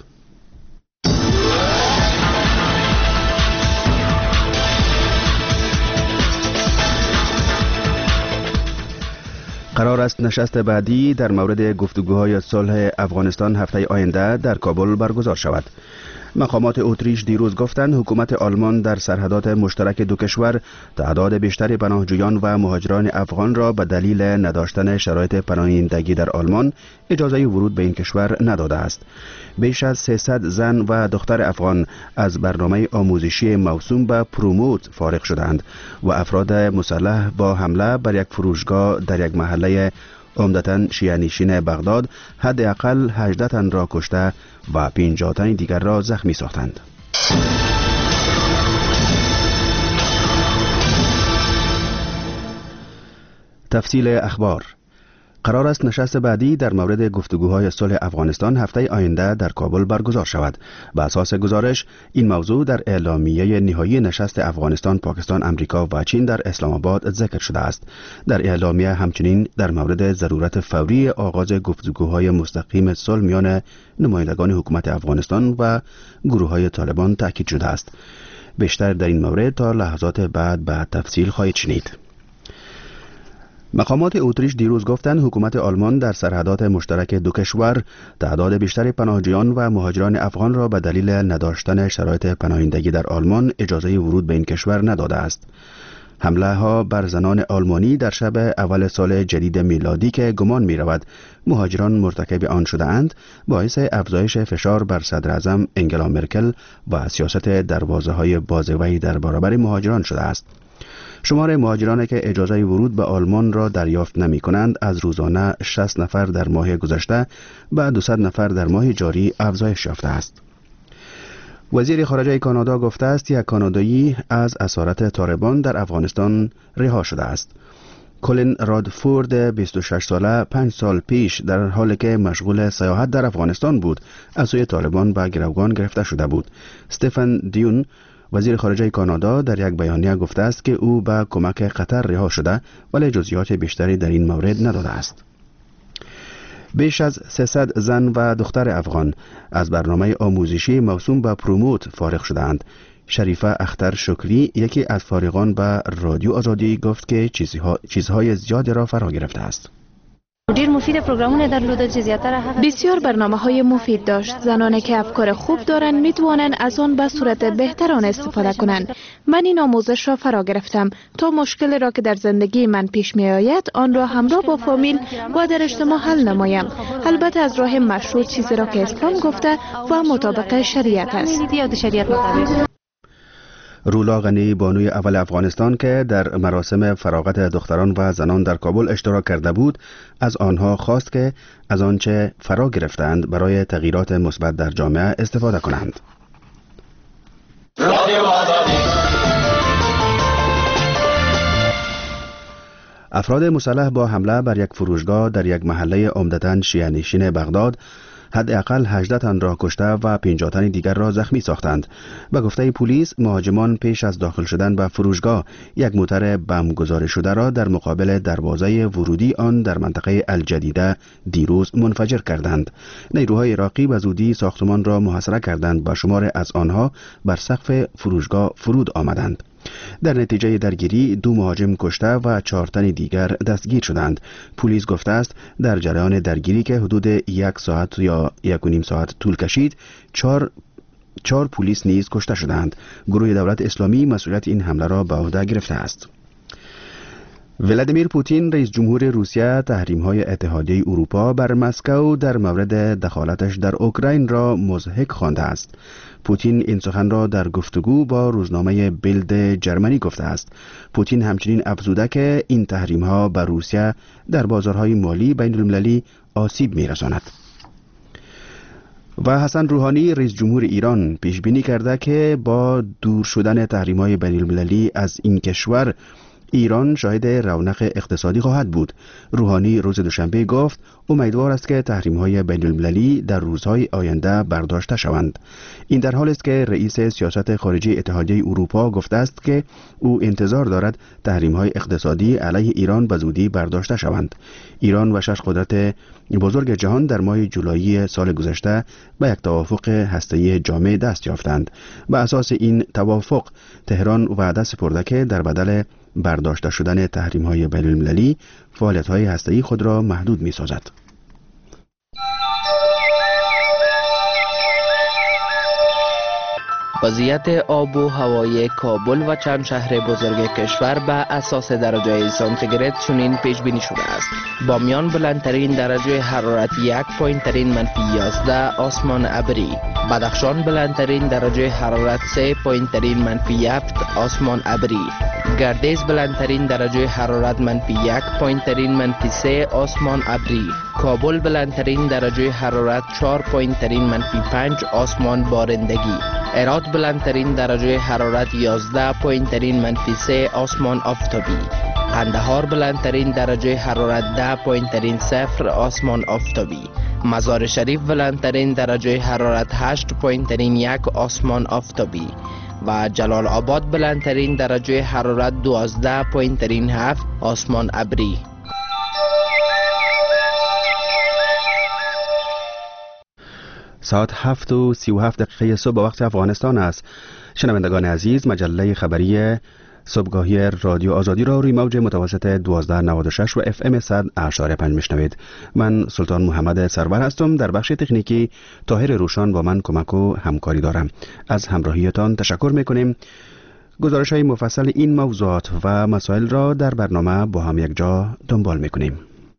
قرار است نشست بعدی در مورد گفتگوهای صلح افغانستان هفته آینده در کابل برگزار شود. مقامات اتریش دیروز گفتند حکومت آلمان در سرحدات مشترک دو کشور تعداد بیشتری پناهجویان و مهاجران افغان را به دلیل نداشتن شرایط پناهندگی در آلمان اجازه ورود به این کشور نداده است. بیش از سیصد زن و دختر افغان از برنامه آموزشی موسوم به پروموت فارغ شدند و افراد مسلح با حمله بر یک فروشگاه در یک محله عمدتاً شیعه‌نشین بغداد حداقل هجده تن را کشته و پنجاه تن دیگر را زخمی ساختند. تفصیل اخبار. قرار است نشست بعدی در مورد گفتگوهای صلح افغانستان هفته آینده در کابل برگزار شود. به اساس گزارش این موضوع در اعلامیه نهایی نشست افغانستان، پاکستان، امریکا و چین در اسلام آباد ذکر شده است. در اعلامیه همچنین در مورد ضرورت فوری آغاز گفتگوهای مستقیم صلح میان نمایندگان حکومت افغانستان و گروه‌های طالبان تاکید شده است. بیشتر در این مورد تا لحظات بعد به تفصیل خواهید شنید. مقامات اتریش دیروز گفتند حکومت آلمان در سرحدات مشترک دو کشور تعداد بیشتری پناهجویان و مهاجران افغان را به دلیل نداشتن شرایط پناهندگی در آلمان اجازه ورود به این کشور نداده است. حمله ها بر زنان آلمانی در شب اول سال جدید میلادی که گمان می رود مهاجران مرتکب آن شده اند باعث افزایش فشار بر صدر اعظم انگلا مرکل و سیاست دروازه های بازوی در برابر مهاجران شده است. شمار مهاجرانی که اجازه ورود به آلمان را دریافت نمی کنند از روزانه شصت نفر در ماه گذشته به دویست نفر در ماه جاری افزایش یافته است. وزیر خارجه کانادا گفته است یک کانادایی از اسارت طالبان در افغانستان رها شده است. کلین رادفورد بیست و شش ساله پنج سال پیش در حالی که مشغول سیاحت در افغانستان بود از سوی طالبان به گروگان گرفته شده بود. استفن دیون وزیر خارجه کانادا در یک بیانیه گفته است که او به کمک قطر رها شده ولی جزئیات بیشتری در این مورد نداده است. بیش از سیصد زن و دختر افغان از برنامه آموزشی موسوم به پروموت فارغ شدند. شریفه اختر شکری یکی از فارغان به رادیو آزادی گفت که چیزها چیزهای زیادی را فرا گرفته است. ډیر مفید پروگرامونه درلوده چې زیاتره هغه بسیار برنامه‌های مفید داشت. زنانی که افکار خوب دارند میتوانند از آن به صورت بهتر آن استفاده کنند. من این آموزش را فرا گرفتم تا مشکلی را که در زندگی من پیش می آید آن را همراه با فامیل و در اجتماع حل نمایم. البته از راه مشروع، چیزی را که اسلام گفته و مطابق شریعت است. رولا غنی بانوی اول افغانستان که در مراسم فراغت دختران و زنان در کابل اشتراک کرده بود از آنها خواست که از آنچه فرا گرفتند برای تغییرات مثبت در جامعه استفاده کنند. افراد مسلح با حمله بر یک فروشگاه در یک محله عمدتاً شیعه‌نشین بغداد حداقل هجده تن را کشته و پنجاه تن دیگر را زخمی ساختند. به گفته پلیس مهاجمان پیش از داخل شدن به فروشگاه یک موتر بم گذاری شده را در مقابل دروازه ورودی آن در منطقه الجدیده دیروز منفجر کردند. نیروهای عراقی به زودی ساختمان را محاصره کردند و شمار از آنها بر سقف فروشگاه فرود آمدند. در نتیجه درگیری دو مهاجم کشته و چهار تن دیگر دستگیر شدند. پلیس گفته است در جریان درگیری که حدود یک ساعت یا یک و نیم ساعت طول کشید چهار چهار پلیس نیز کشته شدند. گروه دولت اسلامی مسئولیت این حمله را به عهده گرفته است. ولادیمیر پوتین رئیس جمهور روسیه تحریم‌های اتحادیه اروپا بر مسکو در مورد دخالتش در اوکراین را مضحک خوانده است. پوتین این سخن را در گفتگو با روزنامه بیلد جرمنی گفته است. پوتین همچنین افزوده که این تحریم‌ها بر روسیه در بازارهای مالی بین‌المللی آسیب می‌رساند. و حسن روحانی رئیس جمهور ایران پیش بینی کرده که با دور شدن تحریم‌های بین‌المللی از این کشور ایران شاهد رونق اقتصادی خواهد بود. روحانی روز دوشنبه گفت امیدوار است که تحریم‌های بین‌المللی در روزهای آینده برداشته شوند. این در حالی است که رئیس سیاست خارجی اتحادیه اروپا گفته است که او انتظار دارد تحریم‌های اقتصادی علیه ایران به زودی برداشته شوند. ایران و شش قدرت بزرگ جهان در ماه جولای سال گذشته به یک توافق هسته‌ای جامع دست یافتند. به اساس این توافق تهران وعده سپرده که در بدل برداشته شدن تحریم‌های بین‌المللی فعالیت‌های هسته‌ای خود را محدود می‌سازد. وضعیت آب و هوای کابل و چند شهر بزرگ کشور به اساس درجه سانتیگراد چنین پیش بینی شده است. بامیان بلندترین درجه حرارت یک پایین ترین منفی یازده آسمان ابری، بدخشان بلندترین درجه حرارت سه پایین ترین منفی هفت آسمان ابری، گردیز بلندترین درجه حرارت منفی یک پایین ترین منفی سه آسمان ابری، کابل بلندترین درجه حرارت چهار پایین ترین منفی پنج آسمان بارندگی، هرات بلندترین درجه حرارت یازده پایین ترین منفی سه آسمان آفتابی، قندهار بلندترین درجه حرارت ده پایین ترین صفر آسمان آفتابی، مزار شریف بلندترین درجه حرارت هشت پایین ترین یک آسمان آفتابی و جلال آباد بلندترین درجه حرارت دوازده پایین ترین هفت آسمان ابری. ساعت هفت و سی و هفت دقیقه صبح وقت افغانستان است. شنوندگان عزیز، مجله خبری صبحگاهی رادیو آزادی را روی موج متوسط دوازده نود و شش و اف ام صد اشاره پنج میشنوید. من سلطان محمد سرور هستم. در بخش تکنیکی طاهر روشان با من کمک و همکاری دارم. از همراهیتان تشکر میکنیم. گزارش های مفصل این موضوعات و مسائل را در برنامه با هم یک جا دنبال میکنیم.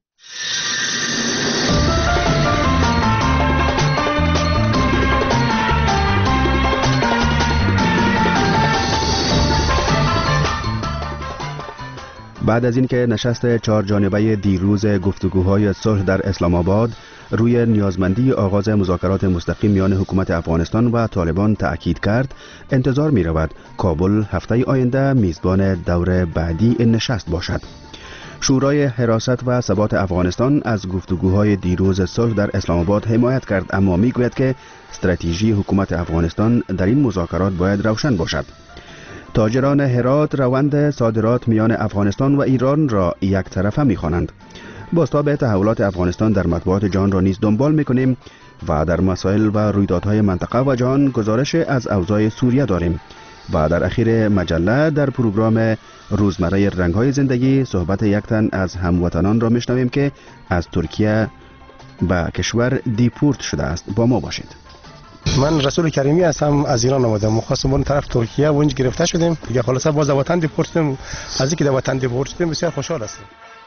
بعد از اینکه نشست چهار جانبه دیروز گفتگوهای صلح در اسلام آباد روی نیازمندی آغاز مذاکرات مستقیم میان حکومت افغانستان و طالبان تأکید کرد، انتظار می رود کابل هفته آینده میزبان دور بعدی این نشست باشد. شورای حراست و ثبات افغانستان از گفتگوهای دیروز صلح در اسلام آباد حمایت کرد، اما می گوید که استراتژی حکومت افغانستان در این مذاکرات باید روشن باشد. تاجران هرات روند صادرات میان افغانستان و ایران را یک طرفه می‌خوانند. بازتاب تحولات افغانستان در مطبوعات جهان را نیز دنبال می‌کنیم و در مسائل و رویدادهای منطقه و جهان گزارش از اوضاع سوریه داریم و در اخیر مجله در پروگرام روزمره رنگ‌های زندگی صحبت یک تن از هموطنان را می‌شنویم که از ترکیه به کشور دیپورت شده است. با ما باشید. من رسول کریمی هستم، از ایران آمدم. مخواستم اون طرف ترکیه و اونج گرفته شدیم دیگه. خلاص باز وطن دیپورت شدیم. از اینکه در وطن دیپورت شدیم بسیار خوشحال هستم.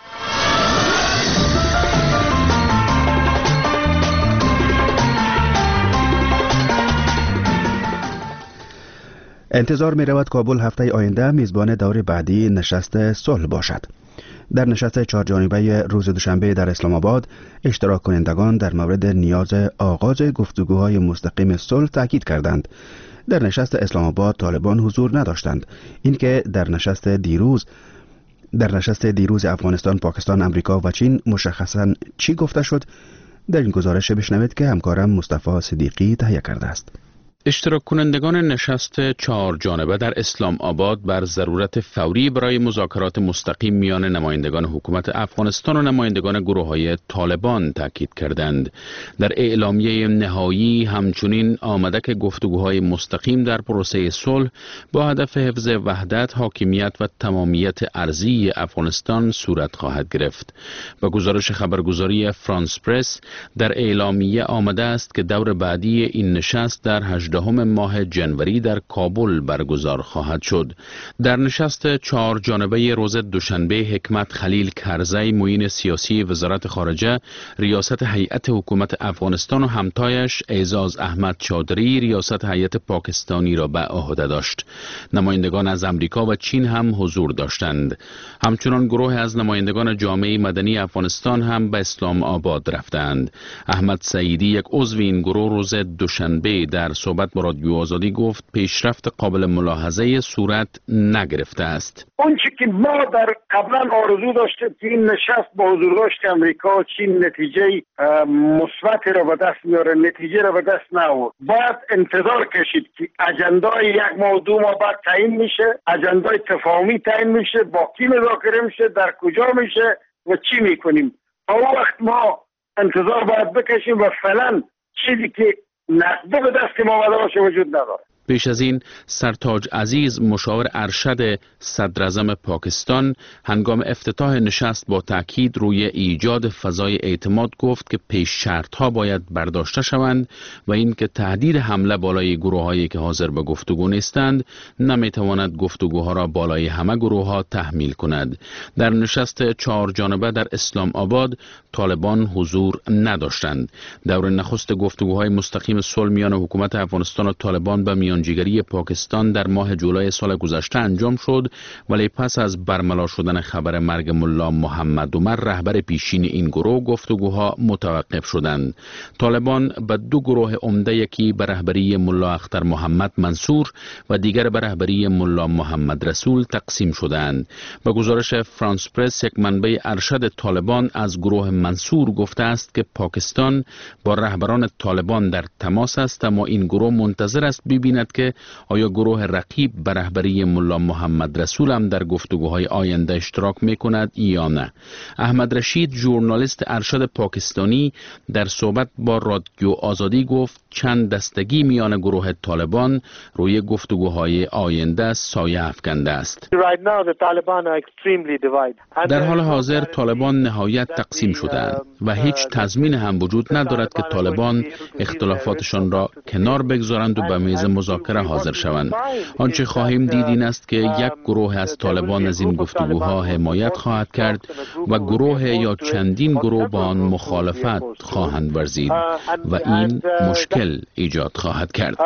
انتظار می رود کابل هفته آینده میزبان دور بعدی نشست صلح باشد. در نشست چهارجانبه روز دوشنبه در اسلام آباد اشتراک کنندگان در مورد نیاز آغاز گفتگوهای مستقیم صلح تاکید کردند. در نشست اسلام آباد طالبان حضور نداشتند. اینکه در نشست دیروز در نشست دیروز افغانستان، پاکستان، امریکا و چین مشخصاً چی گفته شد در این گزارش بشنوید که همکارم مصطفی صدیقی تهیه کرده است. اشتراک کنندگان نشست چهار جانبه در اسلام آباد بر ضرورت فوری برای مذاکرات مستقیم میان نمایندگان حکومت افغانستان و نمایندگان گروه‌های طالبان تاکید کردند. در اعلامیه نهایی همچنین آمده که گفتگوهای مستقیم در پروسه صلح با هدف حفظ وحدت، حاکمیت و تمامیت ارضی افغانستان صورت خواهد گرفت. با گزارش خبرگزاری فرانس پرس در اعلامیه آمده است که دور بعدی این نشست در هجدهم ماه جنوری در کابل برگزار خواهد شد. در نشست چهار جانبه روز دوشنبه حکمت خلیل کرزی معین سیاسی وزارت خارجه ریاست هیئت حکومت افغانستان و همتایش اعزاز احمد چادری ریاست هیئت پاکستانی را به عهده داشت. نمایندگان از امریکا و چین هم حضور داشتند. همچنان گروه از نمایندگان جامعه مدنی افغانستان هم به اسلام آباد رفتند. احمد سعیدی یک عضو این گروه روز دوشنبه در صحبت با رادیو آزادی گفت پیشرفت قابل ملاحظه صورت نگرفته است. اون چی که ما در قبلا آرزو داشتیم که این نشست با حضور داشت امریکا و چین نتیجه مثبتی را به دست میاره، نتیجه را به دست نآورد. باید انتظار کشید که اجندای یک ماه دو ماه بعد تعیین میشه، اجندای تفاهمی تعیین میشه، با کی مذاکره میشه، در کجا میشه و چی میکنیم. تا وقت ما انتظار باید بکشیم و فعلا چیزی که نقده به دست ما آمده باشه وجود نداره. پیش از این سرتاج عزیز مشاور ارشد صدر اعظم پاکستان هنگام افتتاح نشست با تاکید روی ایجاد فضای اعتماد گفت که پیش شرط ها باید برداشته شوند و اینکه تهدید حمله بالای گروه هایی که حاضر به گفتگو نیستند نمیتواند گفتگوها را بالای همه گروه ها تحمیل کند. در نشست چهار جانبه در اسلام آباد طالبان حضور نداشتند. دور نخست گفتگوهای مستقیم صلح میان حکومت افغانستان و طالبان به میانجیگری پاکستان در ماه جولای سال گذشته انجام شد، ولی پس از برملا شدن خبر مرگ ملا محمد عمر رهبر پیشین این گروه گفتگوها متوقف شدند. طالبان به دو گروه عمده، یکی به رهبری ملا اختر محمد منصور و دیگر به رهبری ملا محمد رسول تقسیم شدند. به گزارش فرانس پرس یک منبع ارشد طالبان از گروه منصور گفته است که پاکستان با رهبران طالبان در تماس است، اما این گروه منتظر است ببیند که آیا گروه رقیب به رهبری ملا محمد رسول هم در گفتگوهای آینده اشتراک میکند یا نه. احمد رشید ژورنالیست ارشد پاکستانی در صحبت با رادیو آزادی گفت چند دستگی میان گروه طالبان روی گفتگوهای آینده سایه افکنده است. در حال حاضر طالبان نهایت تقسیم شدند و هیچ تضمین هم وجود ندارد که طالبان اختلافاتشان را کنار بگذارند و به میز مذاکره حاضر شوند. آنچه خواهیم دید این است که یک گروه از طالبان از این گفتگوها حمایت خواهد کرد و گروه یا چندین گروه با آن مخالفت خواهند ورزید و این مشکل ایجاد خواهد کرد.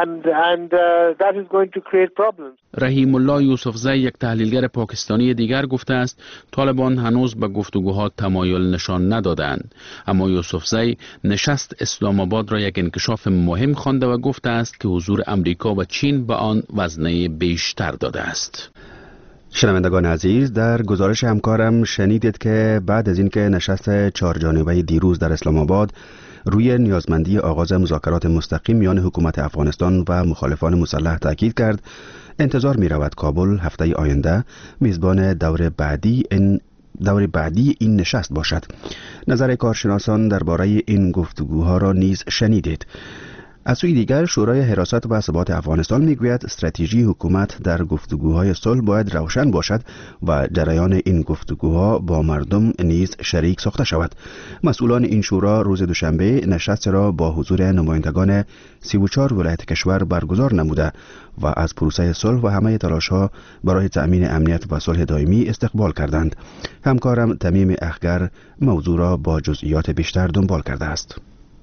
رحیم الله یوسفزی یک تحلیلگر پاکستانی دیگر گفته است طالبان هنوز به گفتگوها تمایل نشان ندادند، اما یوسفزی نشست اسلام آباد را یک انکشاف مهم خوانده و گفته است که حضور امریکا و چین به آن وزنه بیشتر داده است. شنوندگان عزیز، در گزارش همکارم شنیدید که بعد از اینکه نشست چهار جانبه دیروز در اسلام آباد روی نیازمندی آغاز مذاکرات مستقیم میان حکومت افغانستان و مخالفان مسلح تاکید کرد، انتظار می رود کابل هفته آینده میزبان دور بعدی این دور بعدی این نشست باشد. نظر کارشناسان درباره این گفتگوها را نیز شنیدید. از سوی دیگر شورای حراست و ثبات افغانستان میگوید استراتژی حکومت در گفتگوهای صلح باید روشن باشد و جریان این گفتگوها با مردم نیز شریک ساخته شود. مسئولان این شورا روز دوشنبه نشست را با حضور نمایندگان سی و چهار ولایت کشور برگزار نموده و از پروسه صلح و همه تلاش‌ها برای تأمین امنیت و صلح دائمی استقبال کردند. همکارم تمیم اخگر موضوع را با جزئیات بیشتر دنبال کرده است.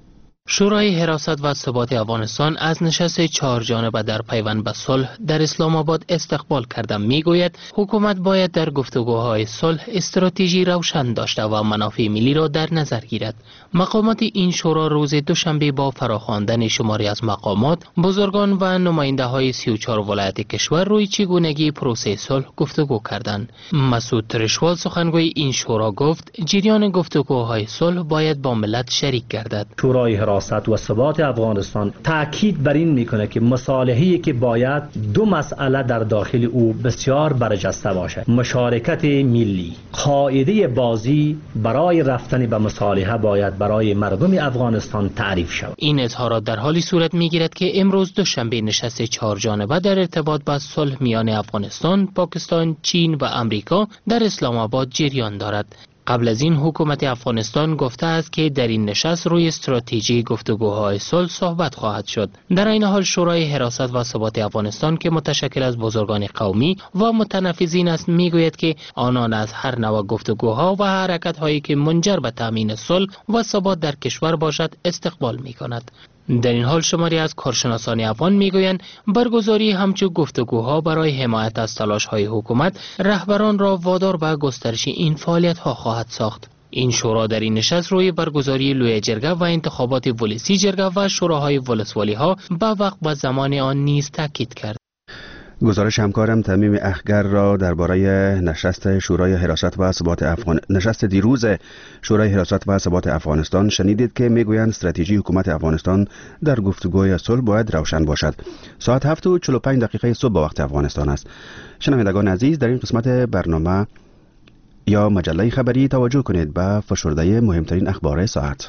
شورای حراست و ثبات افغانستان از نشست چهار جانبه در پیوند به صلح در اسلام آباد استقبال کرده. میگوید حکومت باید در گفتگوهای صلح استراتژی روشن داشته و منافع ملی را در نظر گیرد. مقامات این شورا روز دوشنبه با فراخواندن شماری از مقامات، بزرگان و نماینده های سی و چهار ولایت کشور روی چگونگی پروسه صلح گفتگو کردند. مسعود ترشوال سخنگوی این شورا گفت جریان گفتگوهای صلح باید با ملت شریک گردد. شورای حراست و ثبات افغانستان تاکید بر این میکنه که مصالحه‌ای که باید دو مسئله در داخل او بسیار برجسته باشد: مشارکت ملی. قاعده بازی برای رفتن به مصالحه باید برای مردم افغانستان تعریف شود. این اظهارات در حالی صورت میگیرد که امروز دوشنبه نشست چهار جانبه در ارتباط با صلح میان افغانستان، پاکستان، چین و امریکا در اسلام آباد جریان دارد. قبل از این حکومت افغانستان گفته است که در این نشست روی استراتژی گفتگوهای صلح صحبت خواهد شد. در این حال شورای حراست و ثبات افغانستان که متشکل از بزرگان قومی و متنفذین است میگوید که آنان از هر نوع گفتگوها و حرکت‌هایی که منجر به تامین صلح و ثبات در کشور باشد استقبال می‌کند. در این حال شماری از کارشناسان افغان میگویند برگزاری همچون گفتگوها برای حمایت از تلاش‌های حکومت رهبران را وادار به گسترش این فعالیت‌ها خواهد ساخت. این شورا در این نشست روی برگزاری لوی جرگه و انتخابات ولسی جرگه و شوراهای ولسوالی‌ها به وقت و زمان آن نیز تاکید کرد. گزارش همکارم تمیم اخگر را درباره نشست شورای حراست و ثبات افغان نشست دیروز شورای حراست و ثبات افغانستان شنیدید که میگویند استراتژی حکومت افغانستان در گفتگوهای صلح باید روشن باشد. ساعت هفت و چهل و پنج دقیقه صبح به وقت افغانستان است. شنوندگان عزیز، در این قسمت برنامه یا مجله خبری توجه کنید به فشرده مهمترین اخبار ساعت.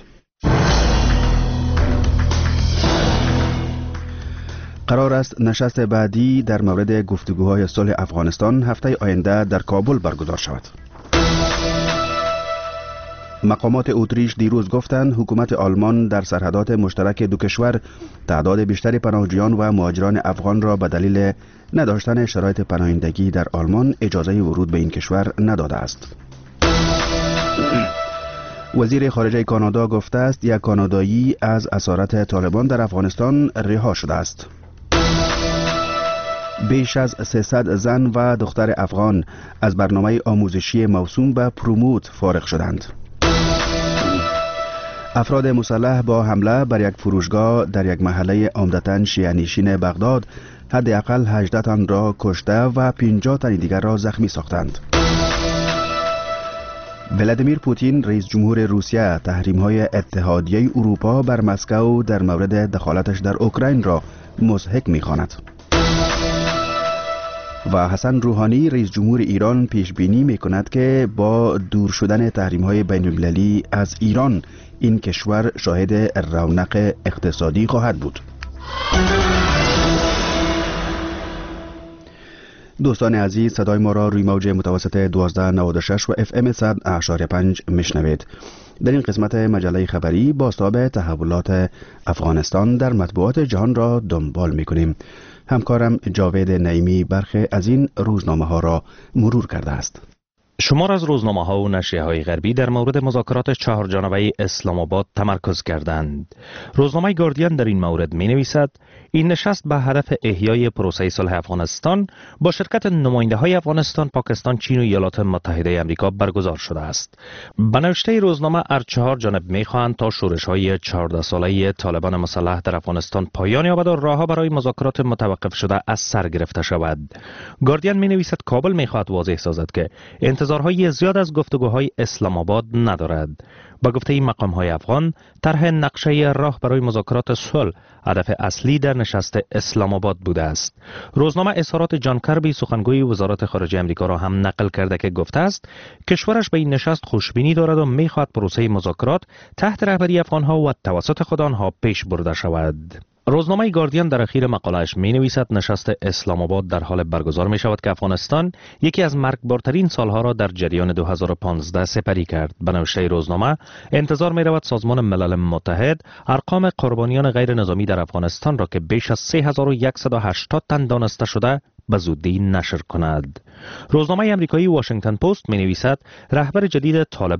قرار است نشست بعدی در مورد گفتگوهای صلح افغانستان هفته آینده در کابل برگزار شود. مقامات اتریش دیروز گفتند حکومت آلمان در سرحدات مشترک دو کشور تعداد بیشتری پناهجویان و مهاجران افغان را به دلیل نداشتن شرایط پناهندگی در آلمان اجازه ورود به این کشور نداده است. وزیر خارجه کانادا گفته است یک کانادایی از اسارت طالبان در افغانستان رها شده است. بیش از سیصد زن و دختر افغان از برنامه آموزشی موسوم به پروموت فارغ شدند. افراد مسلح با حمله بر یک فروشگاه در یک محله عمدتاً شیعه‌نشین بغداد حداقل هجده تن را کشته و پنجاه تن دیگر را زخمی ساختند. ولادیمیر پوتین رئیس جمهور روسیه تحریم‌های اتحادیه اروپا بر مسکو در مورد دخالتش در اوکراین را مضحک می‌خواند. و حسن روحانی رئیس جمهور ایران پیش بینی می‌کند که با دور شدن تحریم‌های بین‌المللی از ایران این کشور شاهد رونق اقتصادی خواهد بود. دوستان عزیز، صدای ما را روی موج متوسط دوازده نود و شش و اف ام صد اعشاری پنج میشنوید. در این قسمت مجله خبری بازتاب تحولات افغانستان در مطبوعات جهان را دنبال میکنیم. همکارم جاوید نعیمی برخی از این روزنامه ها را مرور کرده است. شمار از روزنامه ها و نشریه های غربی در مورد مذاکرات چهار جانبه اسلام آباد تمرکز کردند. روزنامه گاردین در این مورد می نویسد این نشست به هدف احیای پروسه صلح افغانستان با شرکت نماینده های افغانستان، پاکستان، چین و ایالات متحده آمریکا برگزار شده است. به نوشته روزنامه هر چهار جانب می خواهند تا شورش های چهارده ساله طالبان مسلح در افغانستان پایان یابد و راهها برای مذاکرات متوقف شده از سر گرفته شود. گاردین می نویسد کابل می خواهد واضح سازد که انتظارهای زیاد از گفتگوهای اسلام آباد ندارد. با گفته این مقام های افغان، طرح نقشه راه برای مذاکرات صلح هدف اصلی در نشست اسلام آباد بوده است. روزنامه اظهارات جان کربی سخنگوی وزارت خارجه آمریکا را هم نقل کرده که گفته است کشورش به این نشست خوشبینی دارد و می‌خواهد پروسه مذاکرات تحت رهبری افغان ها و توسط خود آنها پیش برده شود. روزنامه گاردین در اخیر مقاله‌اش می نویسد نشست اسلام آباد در حال برگزار می شود که افغانستان یکی از مرگبارترین سالها را در جریان دو هزار و پانزده سپری کرد. به نوشته روزنامه انتظار می رود سازمان ملل متحد ارقام قربانیان غیر نظامی در افغانستان را که بیش از سه هزار و صد و هشتاد تن دانسته شده به زودی نشر کند. روزنامه آمریکایی واشنگتن پست می نویسد رهبر جدید طالبان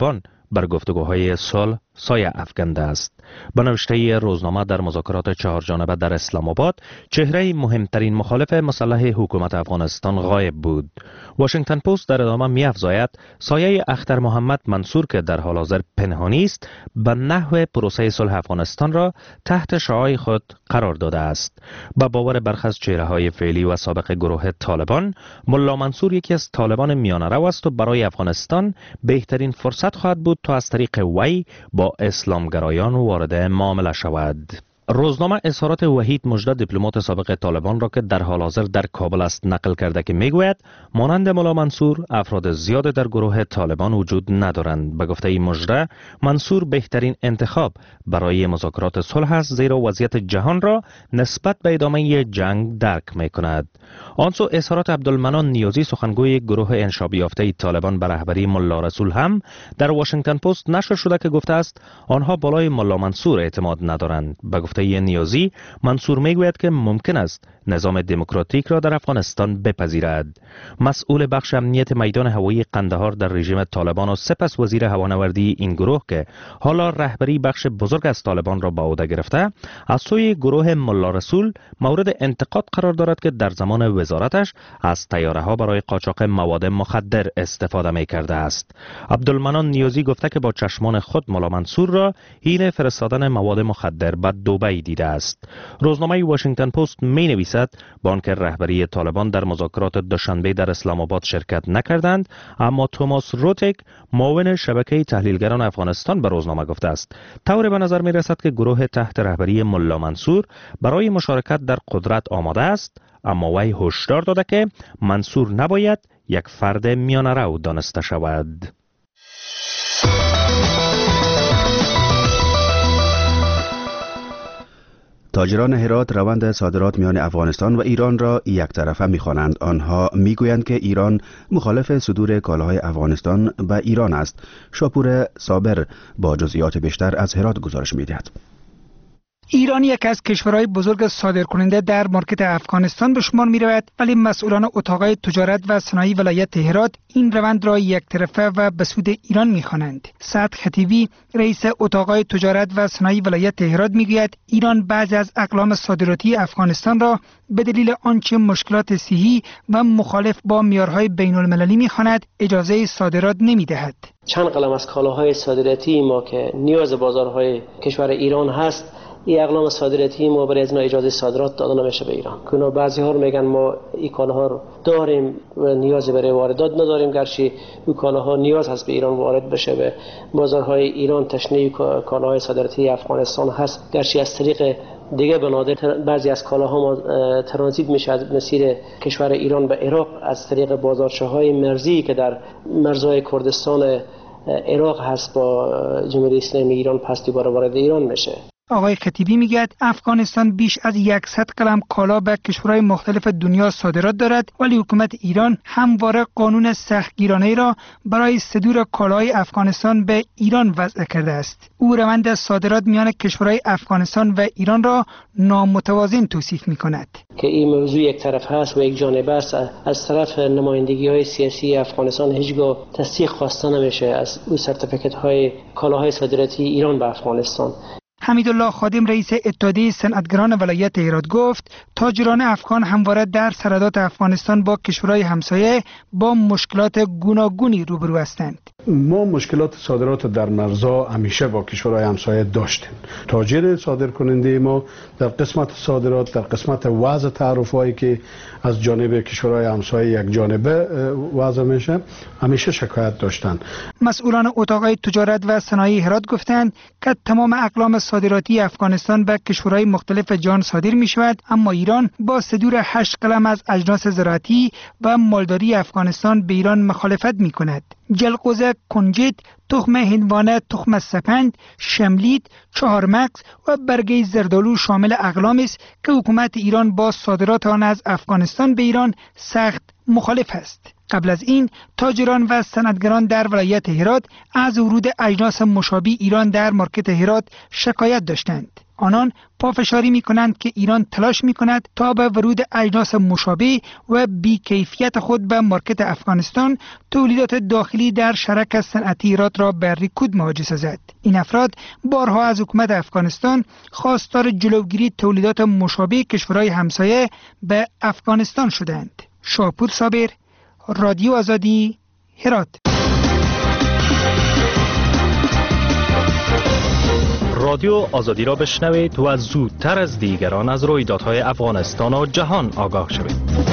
بر گفتگوهای صلح سایه افکنده است. به نوشته روزنامه در مذاکرات چهار جانبه در اسلام آباد، چهره مهمترین مخالف مسلح حکومت افغانستان غایب بود. واشنگتن پست در ادامه می‌افزاید سایه اختر محمد منصور که در حال حاضر پنهانی است، به نحو پروسه صلح افغانستان را تحت شعاع خود قرار داده است. با باور برخی از چهره‌های فعلی و سابق گروه طالبان، ملا منصور یکی از طالبان میانه‌رو است و برای افغانستان بهترین فرصت خواهد بود تا از طریق وی با اسلامگرایان وارد معامله شود. روزنامه اظهارات وحید مجد دیپلمات سابق طالبان را که در حال حاضر در کابل است نقل کرده که میگوید مانند ملا منصور افراد زیاد در گروه طالبان وجود ندارند. به گفته مجد، منصور بهترین انتخاب برای مذاکرات صلح است زیرا وضعیت جهان را نسبت به ادامه جنگ درک میکند. آنسو اظهارات عبدالمنان نیازی سخنگوی گروه انشاب یافته طالبان به رهبری ملا رسول هم در واشنگتن پست نشر شده که گفته است آنها بالای ملا منصور اعتماد ندارند. به گفته نیازی، منصور میگوید که ممکن است نظام دموکراتیک را در افغانستان بپذیرد. مسئول بخش امنیت میدان هوایی قندهار در رژیم طالبان و سپس وزیر هوانوردی این گروه که حالا رهبری بخش بزرگ از طالبان را به عهده گرفته، از سوی گروه ملا رسول مورد انتقاد قرار دارد که در زمان وزارتش از طیاره‌ها برای قاچاق مواد مخدر استفاده می‌کرده است. عبدالمنان نیازی گفته که با چشمان خود ملا منصور را حین فرستادن مواد مخدر به دبی دیده است. روزنامه واشنگتن پست می‌نویسد با آنکه رهبری طالبان در مذاکرات دوشنبه در اسلام آباد شرکت نکردند، اما توماس روتک معاون شبکه تحلیلگران افغانستان به روزنامه گفته است طور به نظر می‌رسد که گروه تحت رهبری ملا منصور برای مشارکت در قدرت آماده است، اما وی هشدار داده که منصور نباید یک فرد میانه‌رو دانسته شود. تاجران هرات روند صادرات میان افغانستان و ایران را یک طرفه می‌خوانند. آنها میگویند که ایران مخالف صدور کالاهای افغانستان به ایران است. شاپور صابر با جزئیات بیشتر از هرات گزارش می‌دهد. ایران یک از کشورهای بزرگ صادرکننده در مارکت افغانستان به شمار می رود، ولی مسئولان اتاقهای تجارت و صنایع ولایت هرات این روند را یک طرفه و به سود ایران می خوانند. سعد خطیبی رئیس اتاقهای تجارت و صنایع ولایت هرات می گوید ایران بعضی از اقلام صادراتی افغانستان را به دلیل آنچه مشکلات صحی و مخالف با معیارهای بین المللی می خواند اجازه صادرات نمی دهد. چند قلم از کالاهای صادراتی ما که نیاز بازارهای کشور ایران هست، این اقلام صادراتی ما برای از اینا اجازه صادرات داده نمیشه به ایران. که بعضی ها میگن ما این کالاها رو داریم و نیازی برای واردات نداریم، گرچه این کالاها نیاز هست به ایران وارد بشه به بازارهای ایران. تشنه کالاهای صادراتی افغانستان هست، گرچه از طریق دیگه بنادر بعضی از کالاها ما ترانزیت میشه از مسیر کشور ایران به عراق از طریق بازارچه‌های مرزی که در مرزهای کردستان عراق هست با جمهوری اسلامی ایران، پس دوباره وارد ایران میشه. آقای خطیبی میگه افغانستان بیش از صد قلم کالا به کشورهای مختلف دنیا صادرات دارد، ولی حکومت ایران همواره قانون سختگیرانه را برای صدور کالاهای افغانستان به ایران وضع کرده است. او روند صادرات میان کشورهای افغانستان و ایران را نامتوازن توصیف میکند. که این موضوع یک طرف هست و یک جانبه است. از طرف نمایندگی های سیاسی افغانستان هیچگاه تصدیق خواسته نمیشه از او سرتیفیکت های کالاهای صادراتی ایران به افغانستان. حمیدالله خادم رئیس اتحادیه صنعتگران ولایت هرات گفت تاجران افغان همواره در سرحدات افغانستان با کشورهای همسایه با مشکلات گوناگونی روبرو هستند. ما مشکلات صادرات در مرزها همیشه با کشورهای همسایه داشتیم. تاجر صادرکننده ما در قسمت صادرات، در قسمت وضع تعرفهایی که از جانب کشورهای همسایه یک جانبه وضع میشه، همیشه شکایت داشتن. مسئولان اتاقهای تجارت و صنایع هرات گفتند که تمام اقلام صادراتی افغانستان به کشورهای مختلف جهان صادر می شود، اما ایران با صدور هشت قلم از اجناس زراعتی و مالداری افغانستان به ایران مخالفت می کند. جلقوزه، کنجد، تخم هندوانه، تخم سپند، شملید، چهارمغز و برگه زردالو شامل اقلامی است که حکومت ایران با صادرات آن از افغانستان به ایران سخت مخالف است. قبل از این تاجران و صنعتگران در ولایت هرات از ورود اجناس مشابه ایران در مارکت هرات شکایت داشتند. آنان پافشاری می کنند که ایران تلاش می کند تا به ورود اجناس مشابه و بی‌کیفیت خود به مارکت افغانستان تولیدات داخلی در شرک صنعتی هرات را به رکود مواجه سازد. این افراد بارها از حکومت افغانستان خواستار جلوگیری تولیدات مشابه کشورهای همسایه به افغانستان شدند. شاپور صابر، رادیو آزادی، هرات. رادیو آزادی را بشنوید و زودتر از دیگران از رویدادهای افغانستان و جهان آگاه شوید.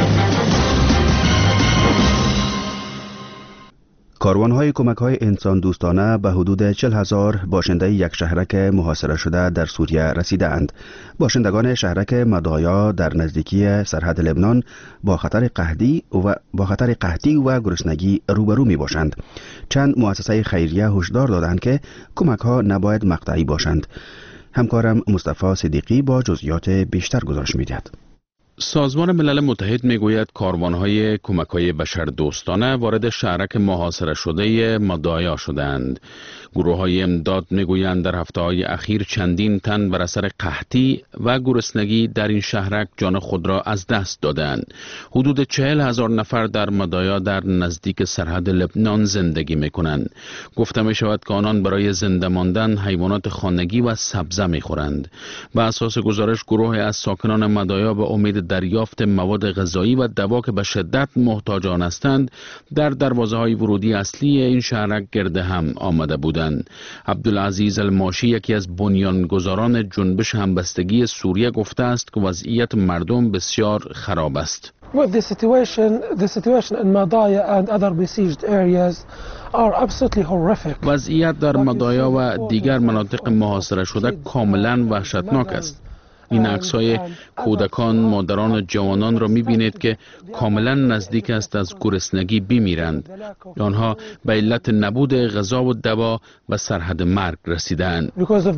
کاروان‌های کمک‌های انسان دوستانه به حدود چهل هزار باشنده یک شهرک محاصره شده در سوریه رسیدند. باشندگان شهرک مدایا در نزدیکی سرحد لبنان با خطر قحطی و با خطر قحطی و گرسنگی روبرو می‌باشند. چند مؤسسه خیریه هشدار دادند که کمک‌ها نباید مقطعی باشند. همکارم مصطفی صدیقی با جزئیات بیشتر گزارش می‌دهد. سازمان ملل متحد میگوید کاروان‌های کمک‌های بشردوستانه وارد شهرک محاصره شده مدایا شدند. گروه‌های امداد میگویند در هفته‌های اخیر چندین تن بر اثر قحطی و گرسنگی در این شهرک جان خود را از دست دادند. حدود چهل هزار نفر در مدایا در نزدیک سرحد لبنان زندگی میکنند. گفته می شود که آنان برای زنده ماندن حیوانات خانگی و سبزه میخورند. بر اساس گزارش گروه از ساکنان مدایا به امید دریافت مواد غذایی و دوا که به شدت محتاج آن هستند در دروازه‌های ورودی اصلی این شهرک گرد هم آمده بودند. عبدالعزیز الماشی یکی از بنیانگذاران جنبش همبستگی سوریه گفته است که وضعیت مردم بسیار خراب است. With the situation, the situation in Madaya and other besieged areas are absolutely horrific. وضعیت در مدایا و دیگر مناطق محاصره شده کاملا وحشتناک است. این عکس‌های کودکان، مادران و جوانان را می‌بینید که کاملا نزدیک است از گرسنگی بمیرند. آنها به علت نبود غذا و دوا و سرحد مرگ رسیدند.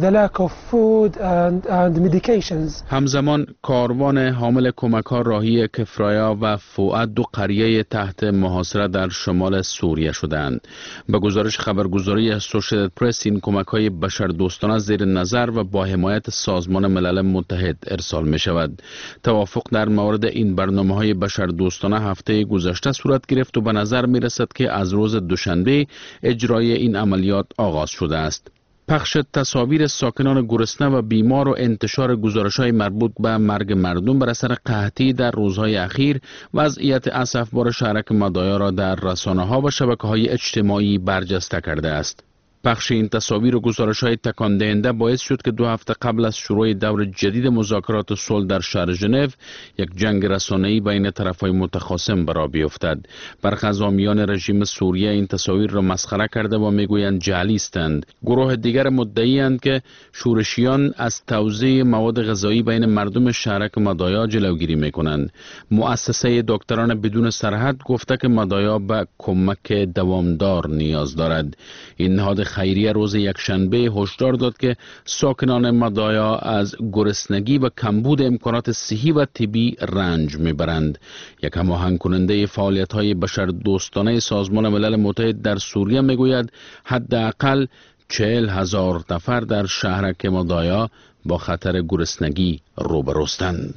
همزمان کاروان حامل کمک‌ها راهی کفرایا و فؤاد، دو قریه تحت محاصره در شمال سوریه شدند. به گزارش خبرگزاری اسوشییتد پرس این کمک‌های بشردوستانه زیر نظر و با حمایت سازمان ملل متحد ارسال می شود. توافق در مورد این برنامه‌های بشردوستانه هفته گذشته صورت گرفت و به نظر می رسد که از روز دوشنبه اجرای این عملیات آغاز شده است. پخش تصاویر ساکنان گرسنه و بیمار و انتشار گزارش‌های مربوط به مرگ مردم بر اثر قحطی در روزهای اخیر وضعیت اسفبار شهرک مدایا را در رسانه‌ها و شبکه‌های اجتماعی برجسته کرده است. پخش این تصاویر و گزارش‌های تکان دهنده باعث شد که دو هفته قبل از شروع دور جدید مذاکرات صلح در شهر ژنو یک جنگ رسانه‌ای بین طرف‌های متخاصم برا بیفتد. برخی از حامیان رژیم سوریه این تصاویر را مسخره کرده و میگویند جعلی هستند. گروه دیگر مدعی‌اند که شورشیان از توزیع مواد غذایی بین مردم شهرک مدایا جلوگیری می‌کنند. مؤسسه دکتران بدون سرحد گفته که مدایا به کمک دوامدار نیاز دارد. این نهاد خیریه روز یکشنبه هشدار داد که ساکنان مدایا از گرسنگی و کمبود امکانات صحی و طبی رنج میبرند. یک هماهنگ کننده فعالیت‌های بشردوستانه سازمان ملل متحد در سوریه میگوید حداقل چهل هزار نفر در شهرک مدایا با خطر گرسنگی روبروستند.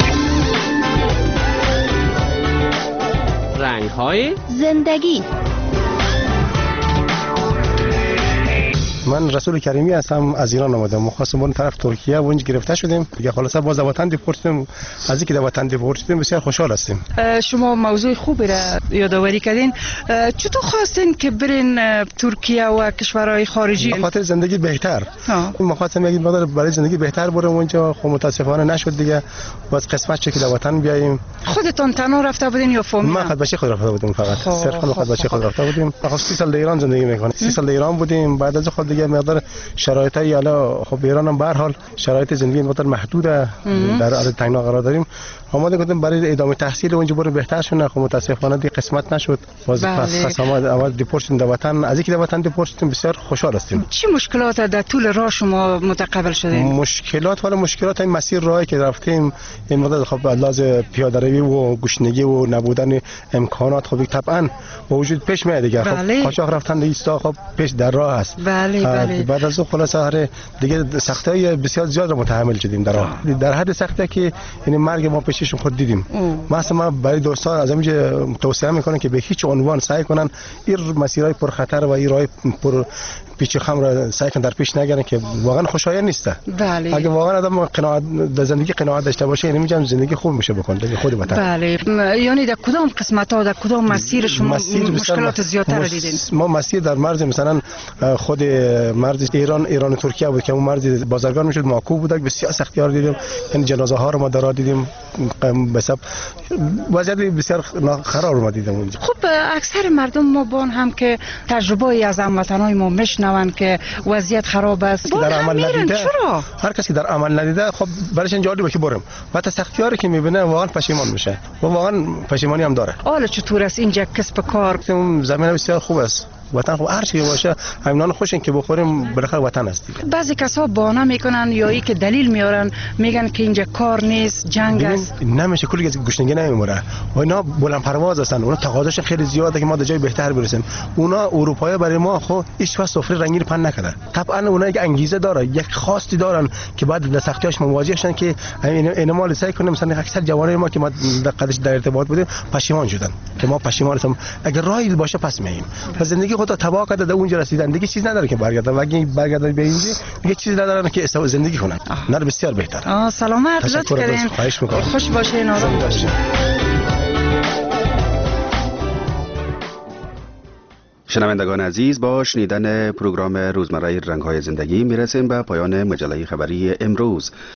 رنگ‌های زندگی. من رسول کریمی هستم، از ایران آمدم. مخواستم بریم طرف ترکیه و اونجا گرفته شدیم. دیگه خلاص باز وطن دیپورت شدیم. از اینکه در وطن دیپورت شدیم بسیار خوشحال هستیم. شما موضوع خوبی را یادآوری کردین. چطور خواستین که برین ترکیه و کشورهای خارجی؟ به خاطر زندگی بهتر. این مخواستم یک مقدار برای زندگی بهتر برم اونجا، خب متاسفانه نشد دیگه. باز قسمت چه که در وطن بیاییم. خودتون تنها رفته بودین یا فامیل؟ ما خود بچه خود رفته بودیم فقط. صرفا خود بچه خود رفته بودیم. خب سی سال در ایران زندگی میکنیم. سی سال در ایران بودیم. بعد از خود دیگه مقدار شرایطای حالا خب ایران هم به هر حال شرایط زندگی مقدار محدوده در حال تنگنا قرار داریم. آماده کردیم برای ادامه تحصیل و اونجا برو بهتر شونه. خب متاسفانه دی قسمت نشد. باز پس پس آمد آمد دیپورت در وطن. از اینکه در وطن دیپورت شدیم بسیار خوشحال هستیم. چه مشکلات در طول راه شما متقبل شدین؟ مشکلات ولی مشکلات این مسیر راهی که رفتیم این مدت خب لازم پیاده روی و گشنگی و نبودن امکانات خب طبعا موجود پیش میاد دیگه. خب قاچاق رفتن ایستا خب پیش در راه است. بله بله. بعد از اون خلاص هر دیگه سختی‌های بسیار زیاد رو متحمل شدیم در راه. در حد سختی که یعنی مرگ ما پیششون خود دیدیم. مثلا ما برای دوستان از اینجا توصیه میکنم که به هیچ عنوان سعی کنن این مسیرهای پر خطر و این راه پر پیچ خم را سعی کنن در پیش نگیرن که واقعا خوشایند نیست. بله. اگه واقعا آدم قناعت در زندگی قناعت داشته باشه یعنی میگم زندگی خوب میشه بکنه در خود وطن. بله. یعنی در کدام قسمت ها در کدام مسیر شما مسیر مشکلات زیادتر مس... دیدین؟ ما مسیر در مرز مثلا خود مرز ایران ایران و ترکیه بود که اون مرز بازرگان میشد ماکو بود بسیار سختیار دیدیم. یعنی جنازه ها رو ما در دیدیم به حساب وضعیت بسیار خراب رو دیدم اونجا. خب اکثر مردم ما بان هم که تجربه از هموطنای ما میشنون که وضعیت خراب است در عمل ندیده. چرا هر کسی در عمل ندیده خب برایش جالبه که برم بعد سختیاری که میبینه واقعا پشیمان میشه و واقعا پشیمانی هم داره. حالا چطور است اینجا کسب کار؟ زمین بسیار خوب است. وطن خب هر چی باشه همینان خوشن که بخوریم بالاخره وطن است دیگه. بعضی کسا بهانه میکنن یا ای که دلیل میارن میگن که اینجا کار نیست جنگ است. نمیشه کلی گشنگی نمیموره و اینا بلند پرواز هستن اونا تقاضاش خیلی زیاده که ما در جای بهتر برسیم. اونا اروپایی برای ما خب هیچ وقت سفره رنگین پن نکردن. طبعا اونا یک انگیزه داره یک خواستی دارن که بعد در سختیاش مواجه شدن که اینا مال سعی کنیم مثلا اکثر جوانای ما که ما در قدش در ارتباط بودیم پشیمان شدن که ما پشیمان هستیم اگر راهی باشه پس میایم. زندگی خود تباه کرده اونجا رسیدن دیگه چیز نداره که برگردن و اگه برگردن به اینجا دیگه چیز ندارن که استو زندگی کنن. نه بسیار بهتر. آ سلامت لطف کردین. خوش باشین آرام باشین. شنوندگان عزیز با شنیدن پروگرام روزمره رنگ‌های زندگی میرسیم به پایان مجله خبری امروز.